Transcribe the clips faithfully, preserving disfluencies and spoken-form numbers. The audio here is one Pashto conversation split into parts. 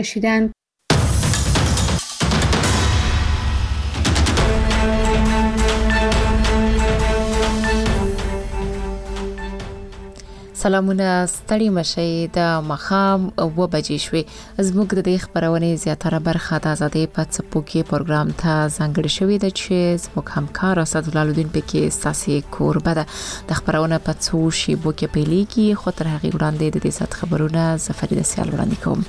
کشیدند. سلامونه ستړي مشي د مخام و بجې شوي. زموږ د دې خبرونه زیاتره برخه د آزادۍ په څپو کې پروګرام ته ځانګړې شوې ده چې زموږ همکار اسد جلال الدین پکې ساسي کوربه ده. د خبرونه په څو شیبو کې پیلېږي، خو تر هغه وړاندې د دې سات خبرونه زفری د سیال وړاندې کوم.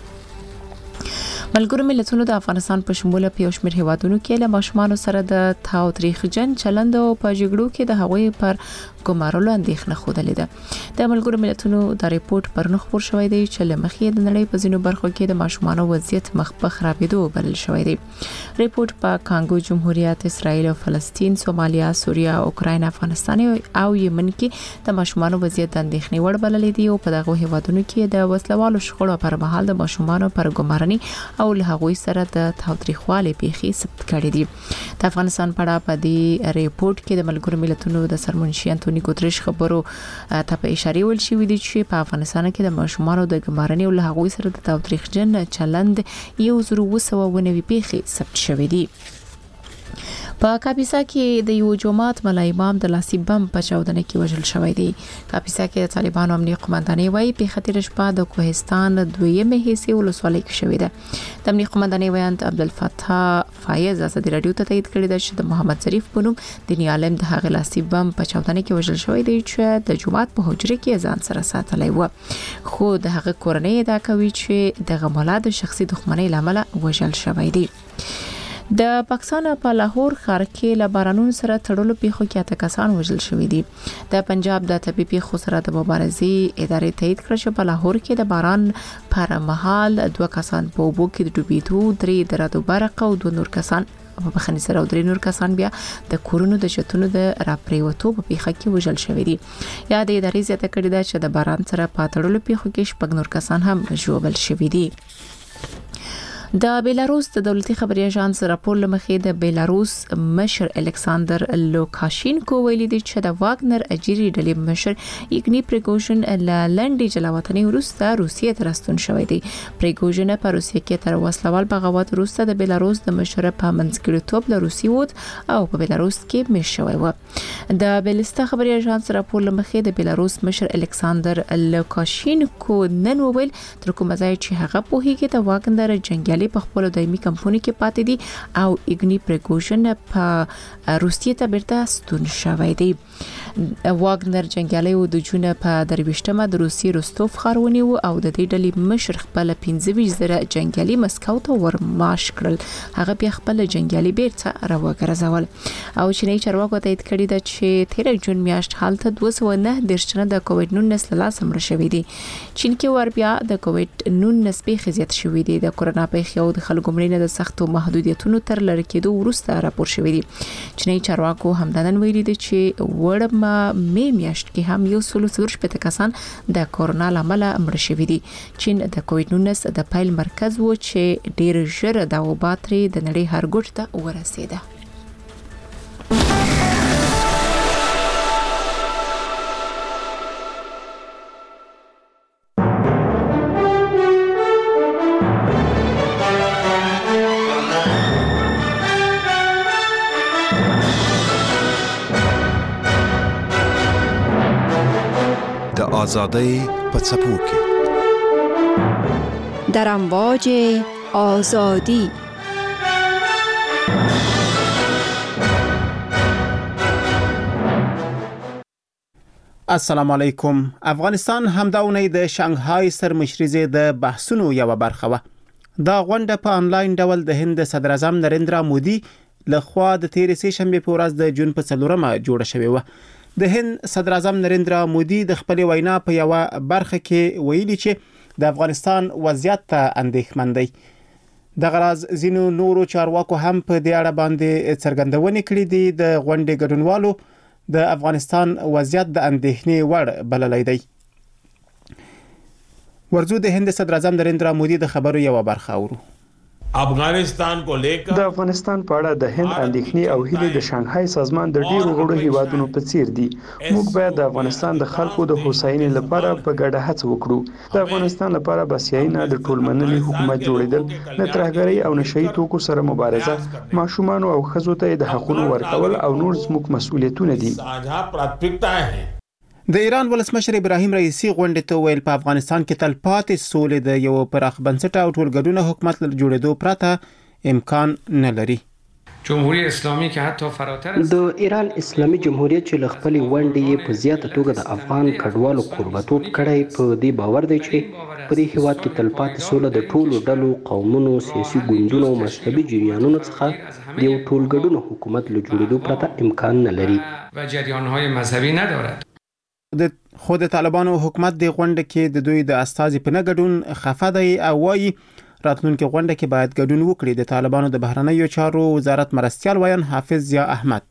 ملګرو ملتونو د افغانستان په شمول په یو شمېر هیوادونو کې له ماشومان سره د تاوتریخجن چلند او په جګړو کې د هغوی پر ګمارلو اندېښنه خوده ده. د ملګرو ملتونو د ریپورت پرنو خبر شوی دی چې لمخې د نړۍ په ځینو برخو کې د ماشومان وضعیت مخ په خرابېدو بلل شوی دی. ریپورت په کانګو جمهوریت، اسرائیل او فلسطین، سومالیا، سوریه، اوکراین، افغانستان او یمن کې د ماشومان وضعیت د اندېښنې وړ بلل دي او په دغه هیوادونو کې د وسلوالو شخړو پر مهال د ماشومان پر ګمارنې او له هغوی سره د تاوتریخوالي پیښې ثبت کړي دي. د افغانستان په اړه په دې ریپورت کې د ملګرو ملتونو د سرمنشي انټونی ګوتریش خبرو ته په اشاره ول شوې دي چې په افغانستان کې د ماشومان د ګمارنې او له هغوی سره د تاوتریخجن چلند یو زرو وسو ونوي پیښې ثبت شوې دي. په کاپیسا کې د یو جماعت ملا امام د لاسي بم په چاودنه کې وژل شوی دی. کاپیسا کې د طالبانو امنیتي قومندانۍ وایي په خطر شپه د کوهستان دویمه حصے ولسوالۍ کې شوې ده. د امنیتي قومندانۍ ویاند عبدالفتاح فایز ازادي رادیو ته تایید کړی دی چې د محمد ظریف په نوم دیني عالم د هغه لاسي بم په چاودنه کې وژل شوی دی چې د جماعت په حجره کې ځان سره ساتلی و، خو د هغه کورنۍ ادعا کوي چې د غمولا د شخصي دښمنۍ لامل وژل شوی دی. د پاکستان په لاهور ښار کې له بارانونو سره تړلو پیښو کې اته کسان وژل شوي دي. د پنجاب د طبي پیښو سره د مبارزې ادارې تایید کړ چې په لاهور کې د باران پر مهال دوه کسان په اوبو کې د ډوبېدو، درې د رعد او برق او دوه نور کسان په بخښنې سره او درې نور کسان بیا د کورونو د چتونو د راپریوتو په پیښه کې وژل شوي دي. یا د ادارې زیاته کړې ده چې د باران سره په تړلو پیښو کې شپږ نور کسان هم ژوبل شوي دي. د بیلاروس د دولتي خبري اژانس راپور لمخې د بیلاروس مشر الکساندر لوکاشینکو ویلي دی چې د واګنر اجيري ډلې مشر ایګني پریګوژن له لنډي جلاوطنۍ وروسته روسیې ته راستون شوی دی. پریګوژن په روسیې کې تر وسلوال بغاوت وروسته د بیلاروس د مشر په منځګړیتوب له روسیې ووت او په بیلاروس کې میشت شوی و. د بیلستا خبري اژانس راپور لمخې د بیلاروس مشر الکساندر لوکاشینکو نن وویل تر کومه ځای چې هغه په هیګه د واګنر جنگیالي په خپل دایمي کمپونی کې پاتې دي او ایګني پریګوژن په روسیې ته بیرته ستون شوی دی. واګنر جنگیالي د جون په درويشتمه د روسیې روستوف ښار ونیو او د دې ډلې مشر خپل پنځه ویشت زره جنگیالي مسکو ته ورماش کړل. هغه بیا خپل جنگیالي بیرته راوګرځول او چینی چارواکو تایید کړی دی چې تیر جون میاشت حالت دوه سوه نه دېرش تنه د کووډ نولس له لاسه مړه شوي دي. چین کې ور بیا د کووډ نولس پیښې زیات شوې دي. د کورونا پیښې او د خلکو مړینه د سختو محدودیتونو تر لری کېدو وروسته راپور شوی دی. چینی چارواکو همدان ویلي دي چې وړم مې میاشت کې هم یو سل څلور شپږ کسان د کورونا لامل مړ شوي دي. چین د کووډ نولس د پایل مرکز و چې ډیر ژر د وبا ترې د نړۍ هر ګوټ ته ورسېده. آزادی په څپو کې در امواج آزادی. السلام علیکم. افغانستان همداونه د شانګهای سرمشرزې د بحثونو یو برخه و. دا غونډه په انلاین ډول د هند صدر اعظم نریندرا مودي لخوا د تیر سه شنبه په ورځ د جون په څلورمه جوړه شوې و. د هند صدر اعظم نریندرا مودي د خپل وینا په یو برخه کې ویلي چې د افغانستان وضعیت ته اندېښمن دی. د غراز زینو نورو چارواکو هم په دې اړه باندې څرګندونې کړې دي. د غونډې ګډونوالو د افغانستان وضعیت د اندېښنې وړ بللی دی. ورزو د هند صدر اعظم نریندرا مودي د خبرو یو برخه اورو. افغانستان کو لیکر د افغانستان په اړه د هند اندېښنې او هیلې د شانګهای سازمان د ډیرو غړو هیوادونو په څیر دي. موږ باید د افغانستان د خلکو د هوساینې لپاره په ګډه هڅه وکړو. د افغانستان لپاره بسیاینه د ټولمنلي حکومت جوړیدل، د ترهګرۍ او نشئی توکو سره مبارزه، ماشومان او ښځو ته د حقوقو ورکول او نور زموږ مسؤلیتونه دي. د ایران ولسمشر ابراهیم رئیسی غونډې ته ویل په افغانستان کې تلپاتې سولې د یو پراخ بنسټه او ټولګډونه حکومت له جوړېدو پرته امکان نه لري. جمهوریت اسلامي کې حتی فراتر د ایران اسلامي جمهوریت چې له خپلې ونډې په زیاته توګه د افغان کډوالو قربتوب کړی، په دې باور دی چې په دې هیواد کې تلپاتې سوله د ټولو ډلو، قومونو، سیاسي ګوندونو او مذهبي جریانونو څخه د یو ټولګډونه حکومت له جوړېدو پرته امکان نه لري و جریان‌های مذهبی ندارد. د خود طالبانو حکومت د غونډه کې د دوی د استازي په نه ګډون خفه دی او وايي راتلونکي غونډه کې باید ګډون وکړي. د طالبانو د بهرنیو چارو وزارت مرستيال وایي حافظ ضیا احمد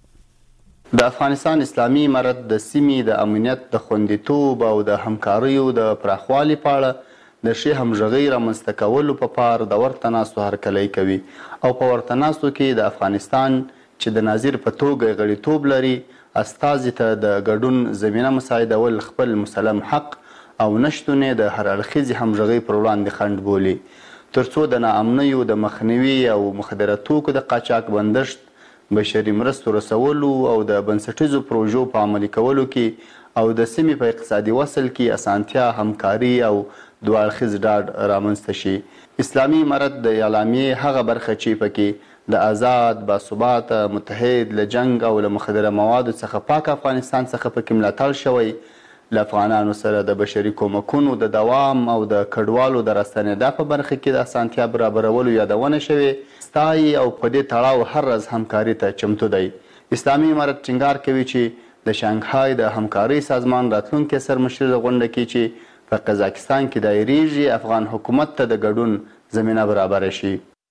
د افغانستان اسلامي امارت د سیمې د امنیت د خوندیتوب او د همکاریو د پراخوالي په اړه د شی همغږي رامنځته کولو په پار د ورته ناستو هرکلی کوي او په ورته ناستو کې د افغانستان چې د ناظر په توګه غړیتوب لري استازي ته د ګډون زمینه مساعدول خپل مسلم حق او نشتونه د هر اړخیزې همغږي پر وړاندې خنډ بولي، ترڅو د ناامنیو د مخنیوي او مخدره توکو د قاچاق بندښت، بشري مرستو رسولو او د بنسټیزو پروژو په عملي کولو کې او د سیمې په اقتصادي وصل کې اسانتیا، همکاري او دوه اړخیز ډاډ رامنځته شي. اسلامي امارت د اعلامیې هغه برخه چې پکې د آزاد، باثباته، متحد، له جنگ او له مخدره موادو څخه پاک افغانستان څخه پکې ملاتړ شوی، له افغانانو سره د بشري کومکونو د دوام او د کډوالو د راستنېدا په برخه کې د اسانتیا برابرولو یادونه شوې، ستایي او په دې تړاو هر ورځ همکاري ته چمتو دی. اسلامي امارت ټینګار کوي چې د شانګهای د همکارۍ سازمان راتلونکي سرمشري غونډه کې چې په قزاقستان کې دایریږي افغان حکومت ته د ګډون زمینه برابر شي.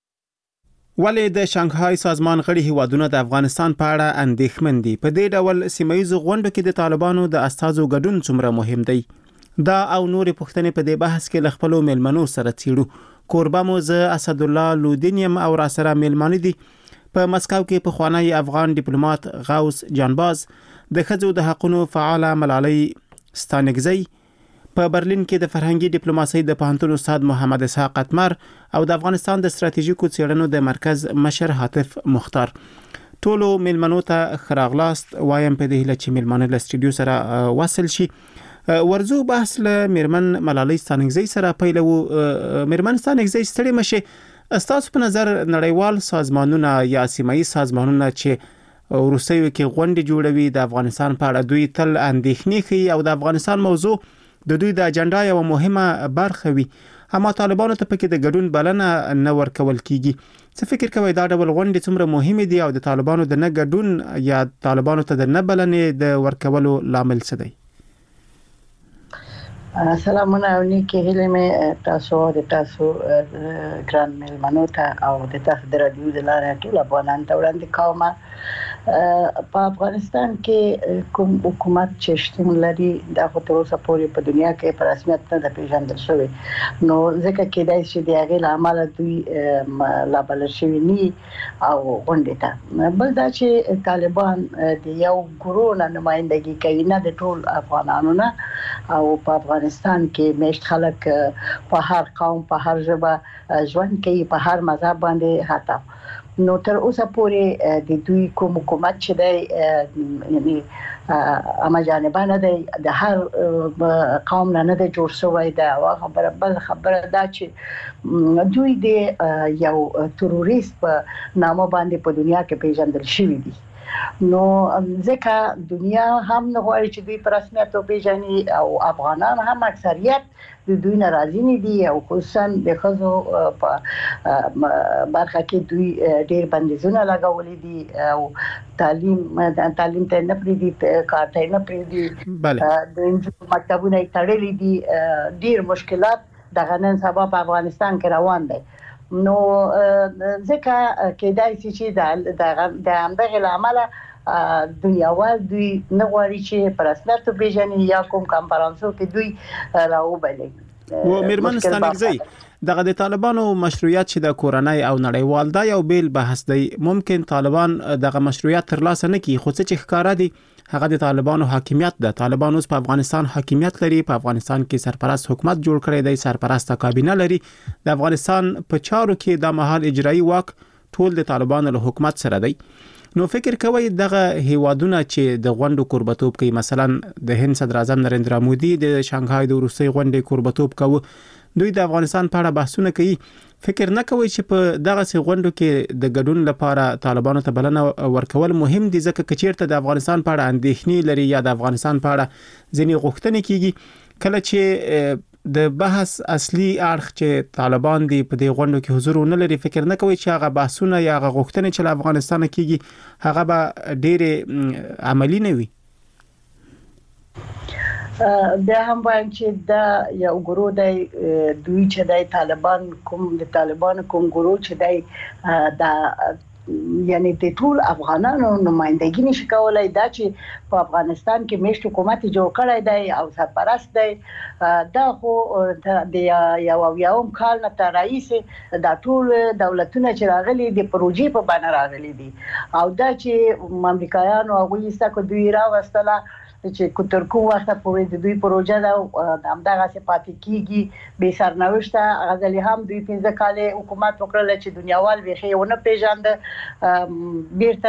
ولې د شانګهای سازمان غړي هیوادونه د افغانستان په اړه اندېښمن دي؟ په دې ډول سیمایي غونډو کې د طالبانو د استازو ګډون څومره مهم دی؟ دا او نورې پوښتنې په دې بحث کې له خپلو میلمنو سره څیړو. کوربه مو زه اسدالله لودین یم او را سره میلمانه دي په مسکو کې پخوانی افغان ډیپلوماټ غوث جانباز، د ښځو د حقوقو فعاله ملالۍ ستانکزی، په برلین کې د فرهنګي ډیپلوماسۍ د پوهنتون استاد محمد اسحاق اتمر او د افغانستان د ستراتیژیکو څېړنو د مرکز مشر حاتف مختار. ټولو میلمنو ته ښه راغلاست وایم په دې هیله چې میلمانه له سټوډیو سره وصل شي. ورزو بحث له میرمن ملالۍ ستانکزی سره پیلوو. میرمن ستانکزی ستړي مشه، ستاسو په نظر نړیوال سازمانونه یا سیمایي سازمانونه چې وروستیو کې غونډې جوړوي د افغانستان په اړه دوی تل اندېښنې ښیي او د افغانستان موضوع د دوی د اجنډا یو مهمه برخه وي، اما طالبانو ته پکې د ګډون بلنه نه ورکول کیږي. څه فکر کوئ دا ډول غونډې څومره مهمه دي او د طالبانو د نه ګډون یا طالبانو ته د نه بلنې د ورکولو لامل څه دی؟ سلامونه او نیکی هیله مې تاسو د تاسو ګران میلمنو ته او د تاسو د رادیو د لارې ټول افغانان ته وړاندې کوم. په افغانستان کې کوم حکومت چې شتون لري دا خو تر اوسه پورې په دنیا کې په رسمیت نه ده پیژندل شوی، نو ځکه کېدای شي د هغې له امله دوی لابلل شوي ني او غونډې ته. بل دا چې طالبان د یو ګروه نه نمایندګي کوي، نه د ټول افغانانو نه، او په افغانستان کې میشت خلک په هر قوم، په هر ژبه ژوند کوي، په هر مذهب باندې حتی. نو تر اوسه پورې د دوی کوم حکومت چې دی یعنی اما جانبانه دی د هر قوم نه نه جوړ شوی دی. او خبره بل خبره دا چې دوی د یو تروریست په نامه باندې په دنیا کې پیژندل شوی دي، نو ځکه دنیا هم نه غواړي چې دوی په رسمیت وپیژني او افغانان هم اکثریت د دوی ناراضي نه دي او خصوصا د ښځو په برخه کې دوی ډېر بندیزونه لګولي دي او تعلیم تعلیم ته نه پریږدي، کار ته نه پریږدي، د نجونو مکتبونه یې تړلي دي، ډېر مشکلات دغه نن سبا په افغانستان کې روان دي. نو ځکه کېدای شي چې د همدغې له امله دنیاوال دوی نه غواړي چې په رسمیت وپېژني یا کوم کنفرانسو کې دوی راوبلي. و میرمن ستانکزی دغه د طالبانو مشروعیت چې د کورنۍ او نړیوال دا یو بیل بحث دی. ممکن طالبان دغه مشروعیت ترلاسه نه کړي، خو څه چې ښکارا دي هغه د طالبانو حاکمیت ده. طالبان اوس په افغانستان حاکمیت لري، په افغانستان کې سرپرست حکومت جوړ کړی دی، سرپرست کابینه لري. د افغانستان په چارو کې د مهال اجرایی واک ټول د طالبانو له حکومت سره دی. نو فکر کوي دغه هیوادونه چې د غونډو قربتوب کوي، مثلا د هند صدر اعظم نریندرا مودي د شانګهای د روسي غونډې قربتوب کوي، دوی د افغانستان په اړه بحثونه کوي. فکر نه کوي چې په دغه سي غونډو کې د ګډون لپاره طالبانو ته بلنه ورکول مهم دي، ځکه کچیرته د افغانستان په اړه اندېښنې لري یا د افغانستان په اړه ځینې غوښتنې کیږي، کله چې د بحث اصلي اړخ چې طالبان دی په دې غونډو کې حضور نه لري، فکر نه کوي چې هغه بحثونه یا هغه غوښتنې چې له افغانستان کیږي هغه به ډېر عملی نه وي. بیا هم وایم چې دا یو ګروه دی، دوی چې د طالبان کوم د طالبان کوم ګروه چې دی دا یعنی د ټول افغانانو نمائندګي نشي کولای. دا چې په افغانستان کې مشت حکومت جوړ کړی دی او سرپرست دی، دا خو د یو یوم کال نه تر رئیس د ټول دولتونو چې راغلي د پروژې په بڼه راغلي دي، او دا چې امریکایانو هغه یې سکه دوی راوستله چې کوتر کو وخت پورې د دوی پروژه دا د همدغه صفاتي کیږي به سرنوشته. غزلی هم دوی پنځه کال حکومت وکړل چې دنیاوال به ونه پیژاند، بیرته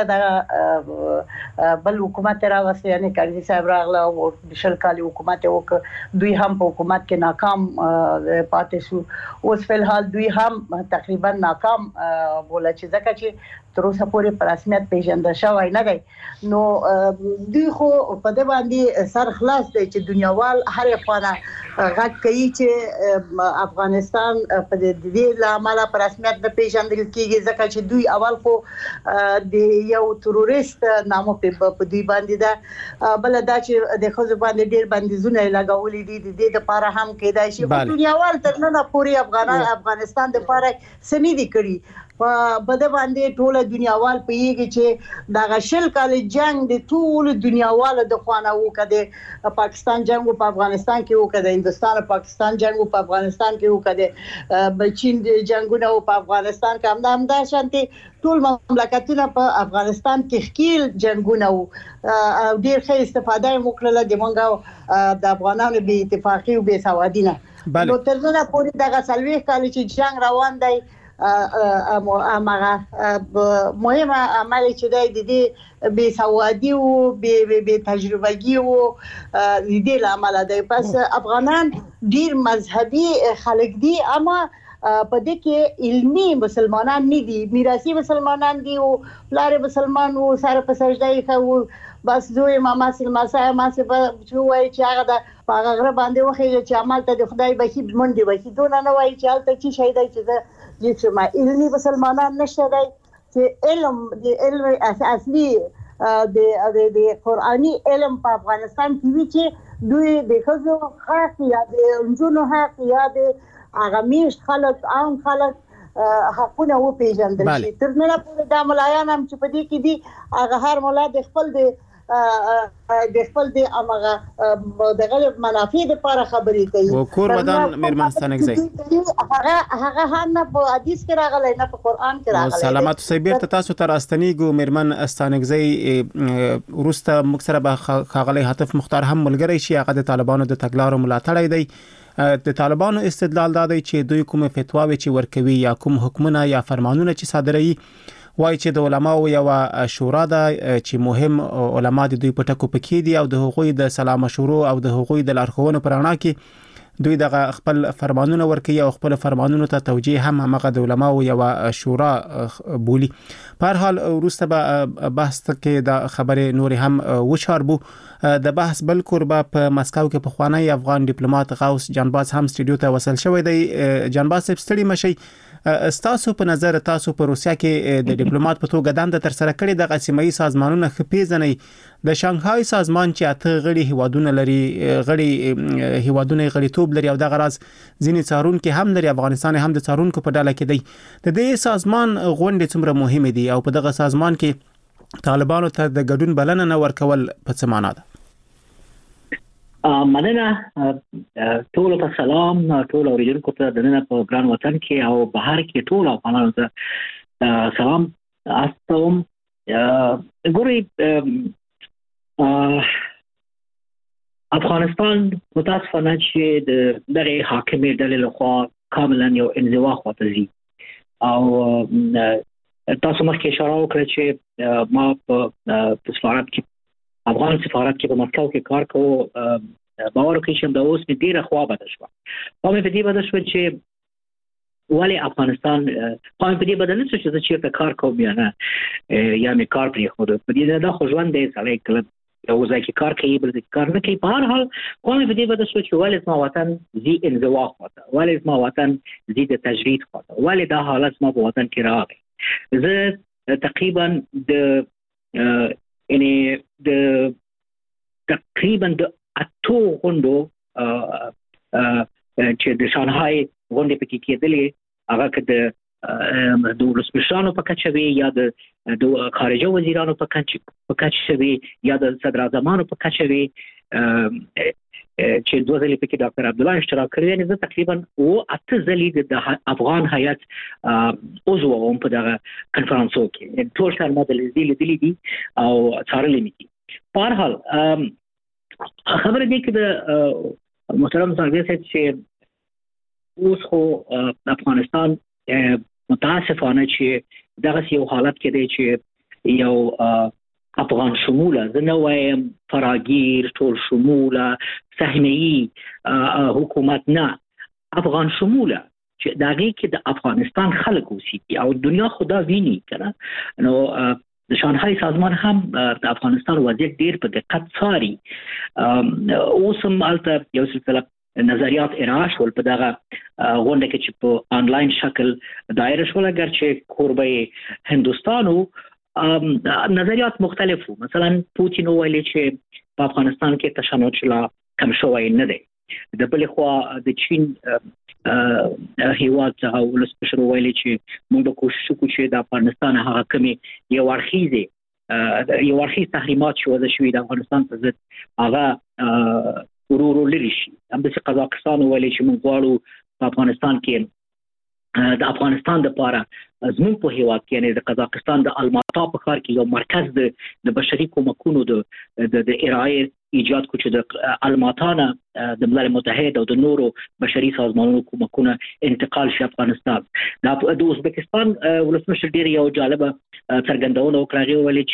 د بل حکومت راوست، یعنی کارزی صاحب راغله او شل کال حکومت وکړ، دوی هم په حکومت کې ناکام پاتې شو. اوس په حال دوی هم تقریبا ناکام بوله چې ځکه چې تر اوسه پورې په رسمیت پیژندل شوی نه دی. نو دوی خو په دې باندې سر خلاص دی چې دنیاوال هر افغان غږ کوي چې افغانستان په دې لامل په رسمیت نه پیژندل کیږي، ځکه چې دوی اول خو د یو تروریست نامو په دوی باندې ده، بل دا چې د خزو باندې ډیر بندیزونه لګولې دي، د دې لپاره هم کېدای شي دنیاوال تر نن پورې افغانان افغانستان د لپاره سنې دي کړی. په بده باندې ټول دنیاوال پیږي چې دا غشل کال جنگ د ټول دنیاوال د خوانه وکړي، پاکستان جنگ په افغانستان کې وکړي، هندستان او پاکستان جنگ په افغانستان کې وکړي، بلچین جنگونه په افغانستان کې هم همدا شانتي ټول مملکتونه په افغانستان کې خکیل جنگونه او ډیر ښه استفاده وکړه د مونږه د افغانانو به اتفاقی او به سوادینه. نو تر نن پورې دغه سلوي کال چې جنگ روان دی، امغه مهمه عمل چې دی د دې بے سوادي او بے تجربهګي او د دې لامل دی. پس افغانان ډیر مذهبي خلک دي، اما په دې کې علمي مسلمانان نه دي، میراثي مسلمانان دي او لارې مسلمان او سره په سجده یې بس دوی ماما سلمہ صاحب ما څه په وای چې هغه د هغه غره باندې وخی چې عمل ته د خدای بخي منډي بخي دونه نه وای چې حالت چې شهید چې چې ما علمي مسلمانان نشته دی چې علم د علم اصلي د د قرآني علم په افغانستان کې وی چې دوی د خزو حق یا د انجونو حق یا د هغه میش خلک عام خلک حقونه و پیژندل شي. تر نن پورې د ملایان هم چې په دې کې دي هغه هر مولا د خپل د د خپل د امغه د غلب منافع لپاره خبرې کوي. او کور ودان میرمنستانګزي هغه هغه هم په حدیث کې راغلی نه په قران کې راغلی. سلامات سیبر ته تاسو تر استنیګو میرمن استانګزي روسته مکسره به خاغلی حاتف مختار هم ملګری شي، هغه د طالبانو د تګلارو ملاتړی دی. د طالبانو استدلال دا دی چې دوی کوم فتواوی چې ورکوي یا کوم حکمونه یا فرمانونه چې صادروي وای چې د علماو یو شورا ده چې مهم علما د دوی په ټکو پکې دي او د حقوقي د سلام مشورو او د حقوقي د لارښوونو پر اړه کې دوی د خپل فرمانونه ورکوي او خپل فرمانونو ته توجیه هم هغه د علماو یو شورا بولی. په هر حال وروسته به بحث کې د خبرې نور هم وشاربو. د بحث بل قربه په مسکو کې په خوانی افغان ډیپلوماټ غوث جانباز هم سټډیو ته وصل شوی دی. جانباز صاحب ستړي مشي، ستاسو په نظر تاسو په روسیا کې د ډیپلوماټ په توګه دنده تر سره کړې د قسمي سازمانونو خپېزنې د شانګهای سازمان چې اته غړي هیوادونه لري، غړي هیوادونه غړیتوب لري او د غراز ځینې څارون کې هم لري، افغانستان هم د څارونکو په ډله کې دی. د دې سازمان غونډې څومره مهمه دي او په دغه سازمان کې طالبانو ته د ګډون بلنه نه ورکول په څه معنا ده؟ مننه ټول په سلام ټول اوریدونکو ته د نن په ګران وطن کې او بهر کې ټول افغانانو ته سلام استوم. ګوري افغانستان متاسفانه چې د دغه حاکمي ډلې لخوا کاملا یو انزوا خواته ځي او تاسو مخکې اشاره وکړه چې ما په سفارت کې افغان سفارت کې په مسکو کې کار کوم. باور کوي چې د اوس په ډیره خوا بده شو. په مې په دې بده شو چې ولی افغانستان په مې په دې بده نه شو چې په کار کوم یا نه یا مې کار پرې خو په دې دا خو ژوند دی سړی کله یو ځای کې کار کوي بل ځای کار نه کوي. په هر حال په مې په دې بده شو چې ولی زما وطن زی انزوا خواته ولی زما وطن زی د تجرید خواته ولی دا حالت زما په وطن کې راغی. زه تقریبا د یعنی د تقریبا د اتو غوندو چې د شانګهای غونډې پکې کېدلې هغه که د د ولسمشرانو په کچه وي یا د د خارجه وزیرانو په کچه په کچه وي یا د صدر اعظمانو په کچه وي چې دوه ځلې پکې ډاکټر عبدالله اشتراک کړی. یعنې زه تقریبا او اته ځلې د افغان هیئت عضو وم په دغه کنفرانسو کې. ټول شیان ما دلې لیدلي دي او څارلي مې دي. په هر حال خبره دې کې د محترم زنګي صاحب چې اوس خو افغانستان متاسفانه چې دغه یو حالت کې دی چې یو افغان شموله زه نه وایم فراگیر ټول شموله سهمیه‌ای حکومت نه افغان شموله چې دغه کې د افغانستان خلک اوسېږي او دنیا خدا ویني کنه. نو د شانګهای سازمان هم د افغانستان وضعیت ډیر په دقت څاري. اوس هم البته یو سلسله نظریات ارائه شول په دغه غونډه کې چې په آنلاین شکل دایره شول اگر چې کوربه هندوستانو نظریات مختلف وو. مثلا پوتین ویلي چې په افغانستان کې تشنج لا کم شوی نه دی. د بل خوا د چین هیواد څخه ولسمشر ویلي چې موږ کوشش وکړو چې د افغانستان هغه کمی یو ورخیزه یو ورخیز تحریمات شو د شوی د افغانستان په ضد هغه ورورو لري شي. هم د قزاقستان ویلي چې موږ غواړو په افغانستان کې د افغانستان د لپاره زموږ په هیواد کې یعنی د قزاقستان د الماتا په ښار کې یو مرکز د د بشري کومکونو د د ارائه ایجاد کو چې د الماتا نه د ملل متحد او د نورو بشري سازمانونو کومکونه انتقال شي افغانستان. د ازبکستان ولسمشر ډیر یو جالبه څرګندونه وکړه ویلي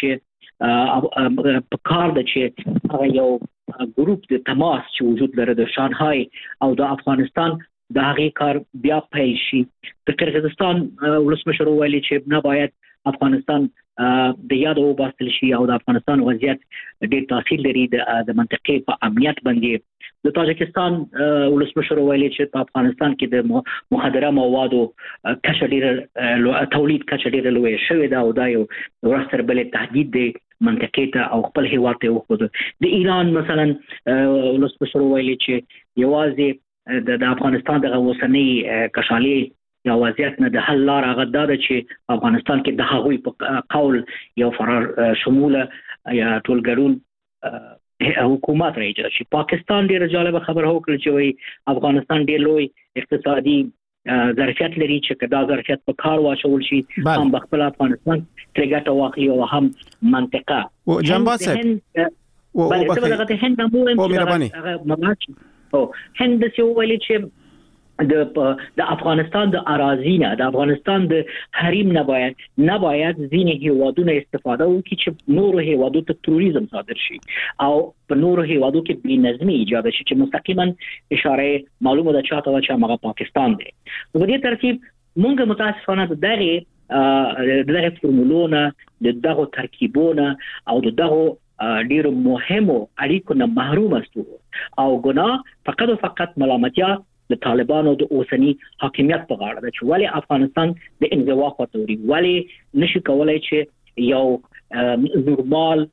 چې په کار د چې هغه یو ګروپ د تماس چې وجود لري د شانګهای او د افغانستان د هغه کار بیا پیل شي. د قرغیزستان ولسمشر ویلي چې نه باید افغانستان د یاد او باستل شي او د افغانستان وضعیت ډېر تاثیر لري د منطقې په امنیت باندې. د تاجکستان ولسمشر ویلي چې په افغانستان کې د مخدره موادو کچه ډېر تولید کچه ډېر لوی شوی دا او دا یو ورستر بل تهدید دی منطقې ته او خپل هیواد ته وخت. د ایران مثلا ولسمشر ویلي چې یوازې د افغانستان د اوسنۍ کشالي یا وضعیت نه د حل لار هغه دا ده چې افغانستان کې د هغوی په قول یو فرار شموله یا ټولګرون حکومت راځي. چې پاکستان ډیر جالب خبره وکړه چې وای افغانستان ډیر لوی اقتصادي ظرفیت لري چې دا ظرفیت په کار واچول شي هم بخپل افغانستان ترګټه واخلي او هم منطقه او جنبات او او په هند مو هم او هند څه ویلي چې د د افغانستان د اراضینه د افغانستان د حریم نه باید نه باید ځینې هیوادونه استفاده وکړي چې نورو هیوادو ته تروریزم صادر شي او په نورو هیوادو کې بې نظمي ایجاد شي چې مستقیما اشاره معلومه ده چاته چې هغه پاکستان دی. په دې ترتیب موږ متاسفانه د دغه د دغه فرمولونه د دغه ترکیبونه او د دغه ډیرو مهمو اړیکو نه محروم استو او ګناه فقط او فقط ملامتیا د طالبانو د اوسنی حاکمیت په غاړه ده چې ولی افغانستان د انزوا خاطري ولی نشي کولای چې یو نورمال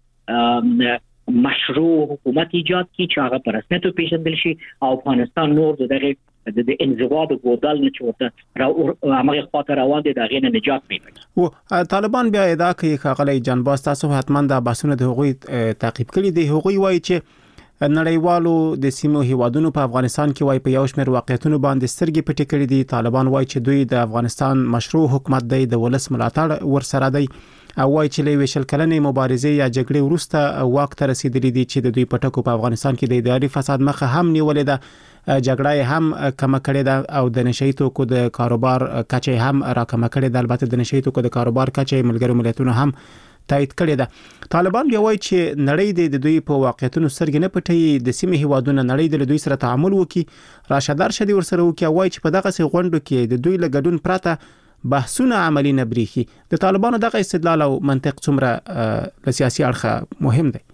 مشروع حکومت ایجاد کی چې هغه پر رسمیت پیژندل شي او افغانستان نور دغه د انزوا د ګودال نه چورته را هغه خاطر روان دي دغه نه نجات پیدا. او طالبان بیا ادعا کوي خغلی جنباز تاسو حتمان د بحثونو د حقوقي تعقیب کړي دي. حقوقي وایي چې نړیوالو د سیمو هیوادونو په افغانستان کې وای په یو شمېر واقعیتونو باندې سترګې پټې کړې دي. طالبان وای چې دوی د افغانستان مشروع حکومت دی، د ولس ملاتړ ورسره دی او وای چې له ویشل کلنې مبارزې یا جګړې وروسته واک ته رسیدلي دي چې د دوی په ټکو په افغانستان کې د اداري فساد مخه هم نیولې ده، جګړه هم کم کړې ده او د نشئی توکو د کاروبار کچې هم راکمه کړې ده. البته د نشئی توکو د کاروبار کچې ملګرو ملتونو هم تایید کړې ده. طالبان بیا وایي چې نړۍ د دوی په واقعیتونو سترګې نه پټوي، د سیمې هیوادونو نړۍ د دوی سره تعامل وکړي، راشدار شدي ورسره وکړي. وایي چې په دغه سي غونډو کې د دوی له ګډون پرته بحثونه عملی نه بریخي. د طالبانو دغه استدلال او منطق څومره له سیاسي اړخه مهم دی؟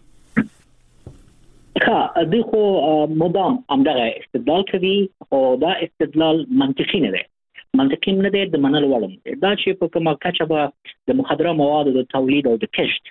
ها دوی خو مدام همدغه استدلال کوي او دا استدلال منطقي نه دی، منطقي نه دی د منلو وړ دی. دا چې په کومه کچه به د مخدره موادو د تولید او د کشت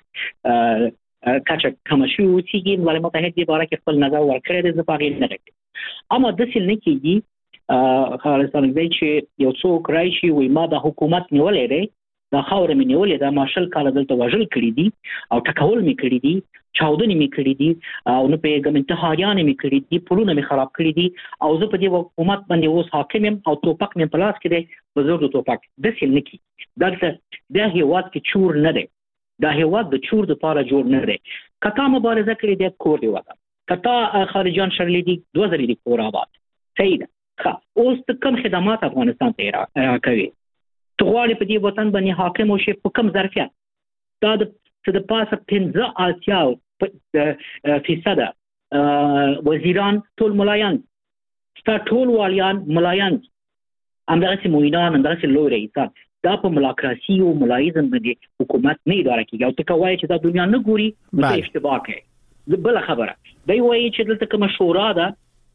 کچه کم شي وسیږي، ملل متحد دی باره کې خپل نظر ورکړی دی، زه په هغې نه راځم. اما داسې نه کېږي خالصانه دی چې یو څوک راشي وایي ما د حکومت نیولی دی، دا خاوره مې نیولې ده، ما شل کاله دلته وژل کړي دي او ټکول مې کړي دي، چاودنې مې کړي دي او نه پوهېږم انتحاریانې مې کړي دي، پلونه مې خراب کړي دي او زه په دې حکومت باندې اوس حاکم یم او توپک مې په لاس کې دی، بزرګ توپک. داسې نه کېږي. دلته دا هېواد کې چور نه دی، دا هېواد د چور دپاره جوړ نه دی. که تا مبارزه کړې دی کور دې وطن، که تا خارجیان شړلي دي دوه ځلې دي کور آباد، صحیح ده. ښه اوس ته کوم خدمات افغانستان ته راکوي؟ ته غواړې په دې وطن باندې حاکم وشي په کوم ظرفیت؟ دا د څه د پاسه پنځه اتیا فیصده وزیران ټول ملایان، ستا ټول والیان ملایان، همدغسې معینان، همدغسې لوی رئیسان. دا په ملاکراسي او ملایزم باندې حکومت نه اداره کېږي. او ته که وایې چې دا دنیا نه ګوري نو ته اشتباه کوې. بله خبره دی وایي چې دلته کومه شورا ده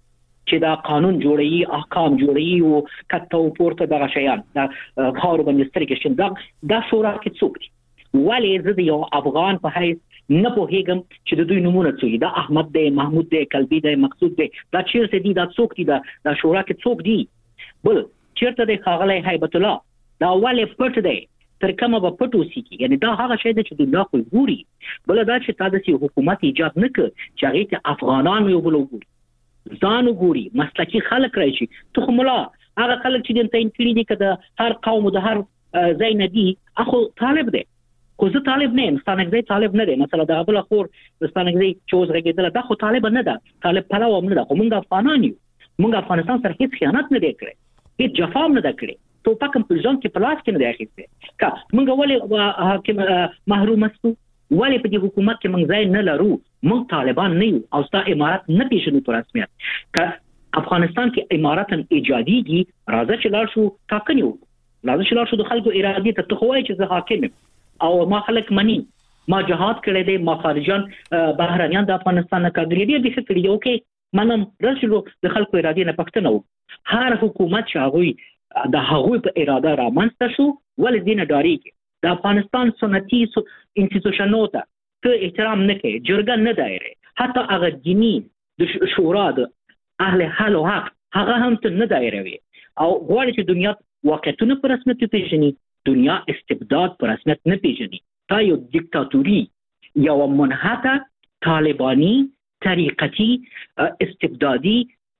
چې دا قانون جوړوي، احکام جوړوي او کته او پورته دغه شیان دا خاورو باندې سترګې شین. دا دا شورا کې څوک دي؟ ولې زه د یو افغان په حیث نه پوهېږم چې د دوی نومونه څوک دي؟ دا احمد دی، محمود دی، کلبي دی، مقصود دی، دا چیرته دي؟ دا څوک دي؟ دا دا شورا کې څوک دي؟ بل چیرته دی ښاغلی هیبت الله؟ دا ولې پټ دی؟ تر کومه به پټ اوسېږي؟ یعنې دا هغه شی دی چې دنیا خو ګوري. بله دا چې تا داسې حکومت ایجاد نه کړ چې هغې ته افغانان یو بل وګوري، ځان وګوري، مسلکي خلک راشي. ته خو ملا هغه خلک چې دلته تعین کړي دي که د هر قوم او د هر ځای نه دي، خو طالب دی. خو زه طالب نه یم، ستانکزی طالب نه دی. مثلا دغه بله خور د ستانکزی چې اوس غږېدله دا خو طالبه نه ده، طالب پلو هم نه ده. خو موږ افغانان یو، موږ افغانستان سره هېڅ خیانت نه دی کړی، هېڅ جفا هم نه ده کړې، توپک هم په ځان کې په لاس کې نه دی اخیستی. که موږ ولې حاکم محروم استو؟ ولې په دې حکومت کې موږ ځای نه لرو؟ موږ طالبان نه یو او ستا امارت نه پیژنو په رسمیت. که افغانستان کې امارت هم ایجادیږي، راځه چې لاړ شو ټاکنې وکړو، راځه چې لاړ شو د خلکو ارادې ته. ته خو وایې چې زه حاکم یم او ما خلک مني، ما جهاد کړی دی، ما خارجیان بهرنیان د افغانستان نه کاږري دي ښه کړي دي، اوکې منم، راشلو د خلکو ارادې نه پوښتنه وکړو. هر حکومت چې هغوی د هغوی په اراده رامنځته شو، ولې دې نه ډارېږي؟ د افغانستان سنتي انستیتوشنو ته ته احترام نه کوي، جرګه نه دایره، حتی هغه دیني د شورا د اهل حل او حق هغه هم ته نه دایروي. او غواړي چې دنیا واقعیتونه په رسمیت پیژني، دنیا استبداد په رسمیت نه پیژني. تا یو دیکتاتوري، یو منحته طالبانی طریقتي استبدادي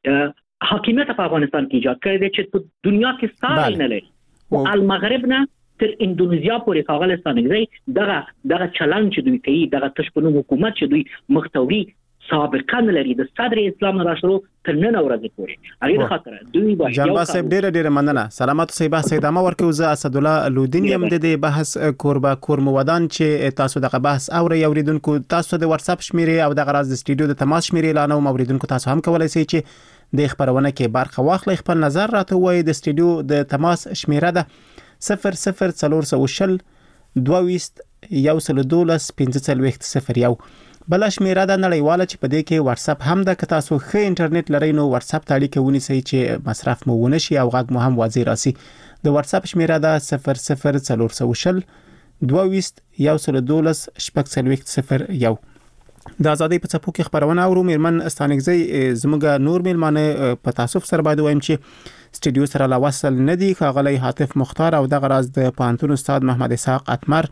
حاکمیت په افغانستان کې ایجاد کړی دی چې په دنیا کې ساری نه لري. او المغرب نه تر اندونیزیا پورې ښاغلی ستانکزی دغه دغه چلند چې دوی کوي، دغه تش په نوم حکومت چې دوی مختوري سابقه نه لري، د صدر اسلام نه راشلو تر نن ورځې پورې. هغې د خاطره دوی باید جنبا صاحب ډېره ډېره مننه. سلامات اوسئ. بحث ادامه ورکوو. زه اسدالله لودین یم د دې بحث کوربه کور مو ودان چې تاسو دغه بحث اورئ. اوریدونکو تاسو د واتساپ شمیرې او دغه راز د سټوډیو د تماس شمیرې اعلانوم. اوریدونکو تاسو هم کولای شئ چې د خبرونه کې برخه واخلئ، خپل نظر راته ووایئ. د سټوډیو د تماس شمیره ده صفر صفر څلور سوه شل دوه ویشت یو سل دولس پنځه څلوېښت صفر یو. بله شمیره ده نړیواله چې په دې کې واتساپ هم ده. که تاسو ښه انټرنیټ لرئ نو واتساپ ته اړیکه ونیسئ چې مصرف مو ونه شي او غږ مو هم واضح راسي. د واتساپ شمیره ده صفر صفر څلور سوه شل دوه ویشت یو سل دولس شپږ څلوېښت صفر یو. د ازادۍ په څپو کې خبرونه اورو. میرمن ستانکزی زموږ نور میلمانه په تاسف سره باید وایم چې سټوډیو سره لا وصل نه دي. ښاغلی حاتف مختار او دغه راز د پوهنتون استاد محمد اسحاق اتمر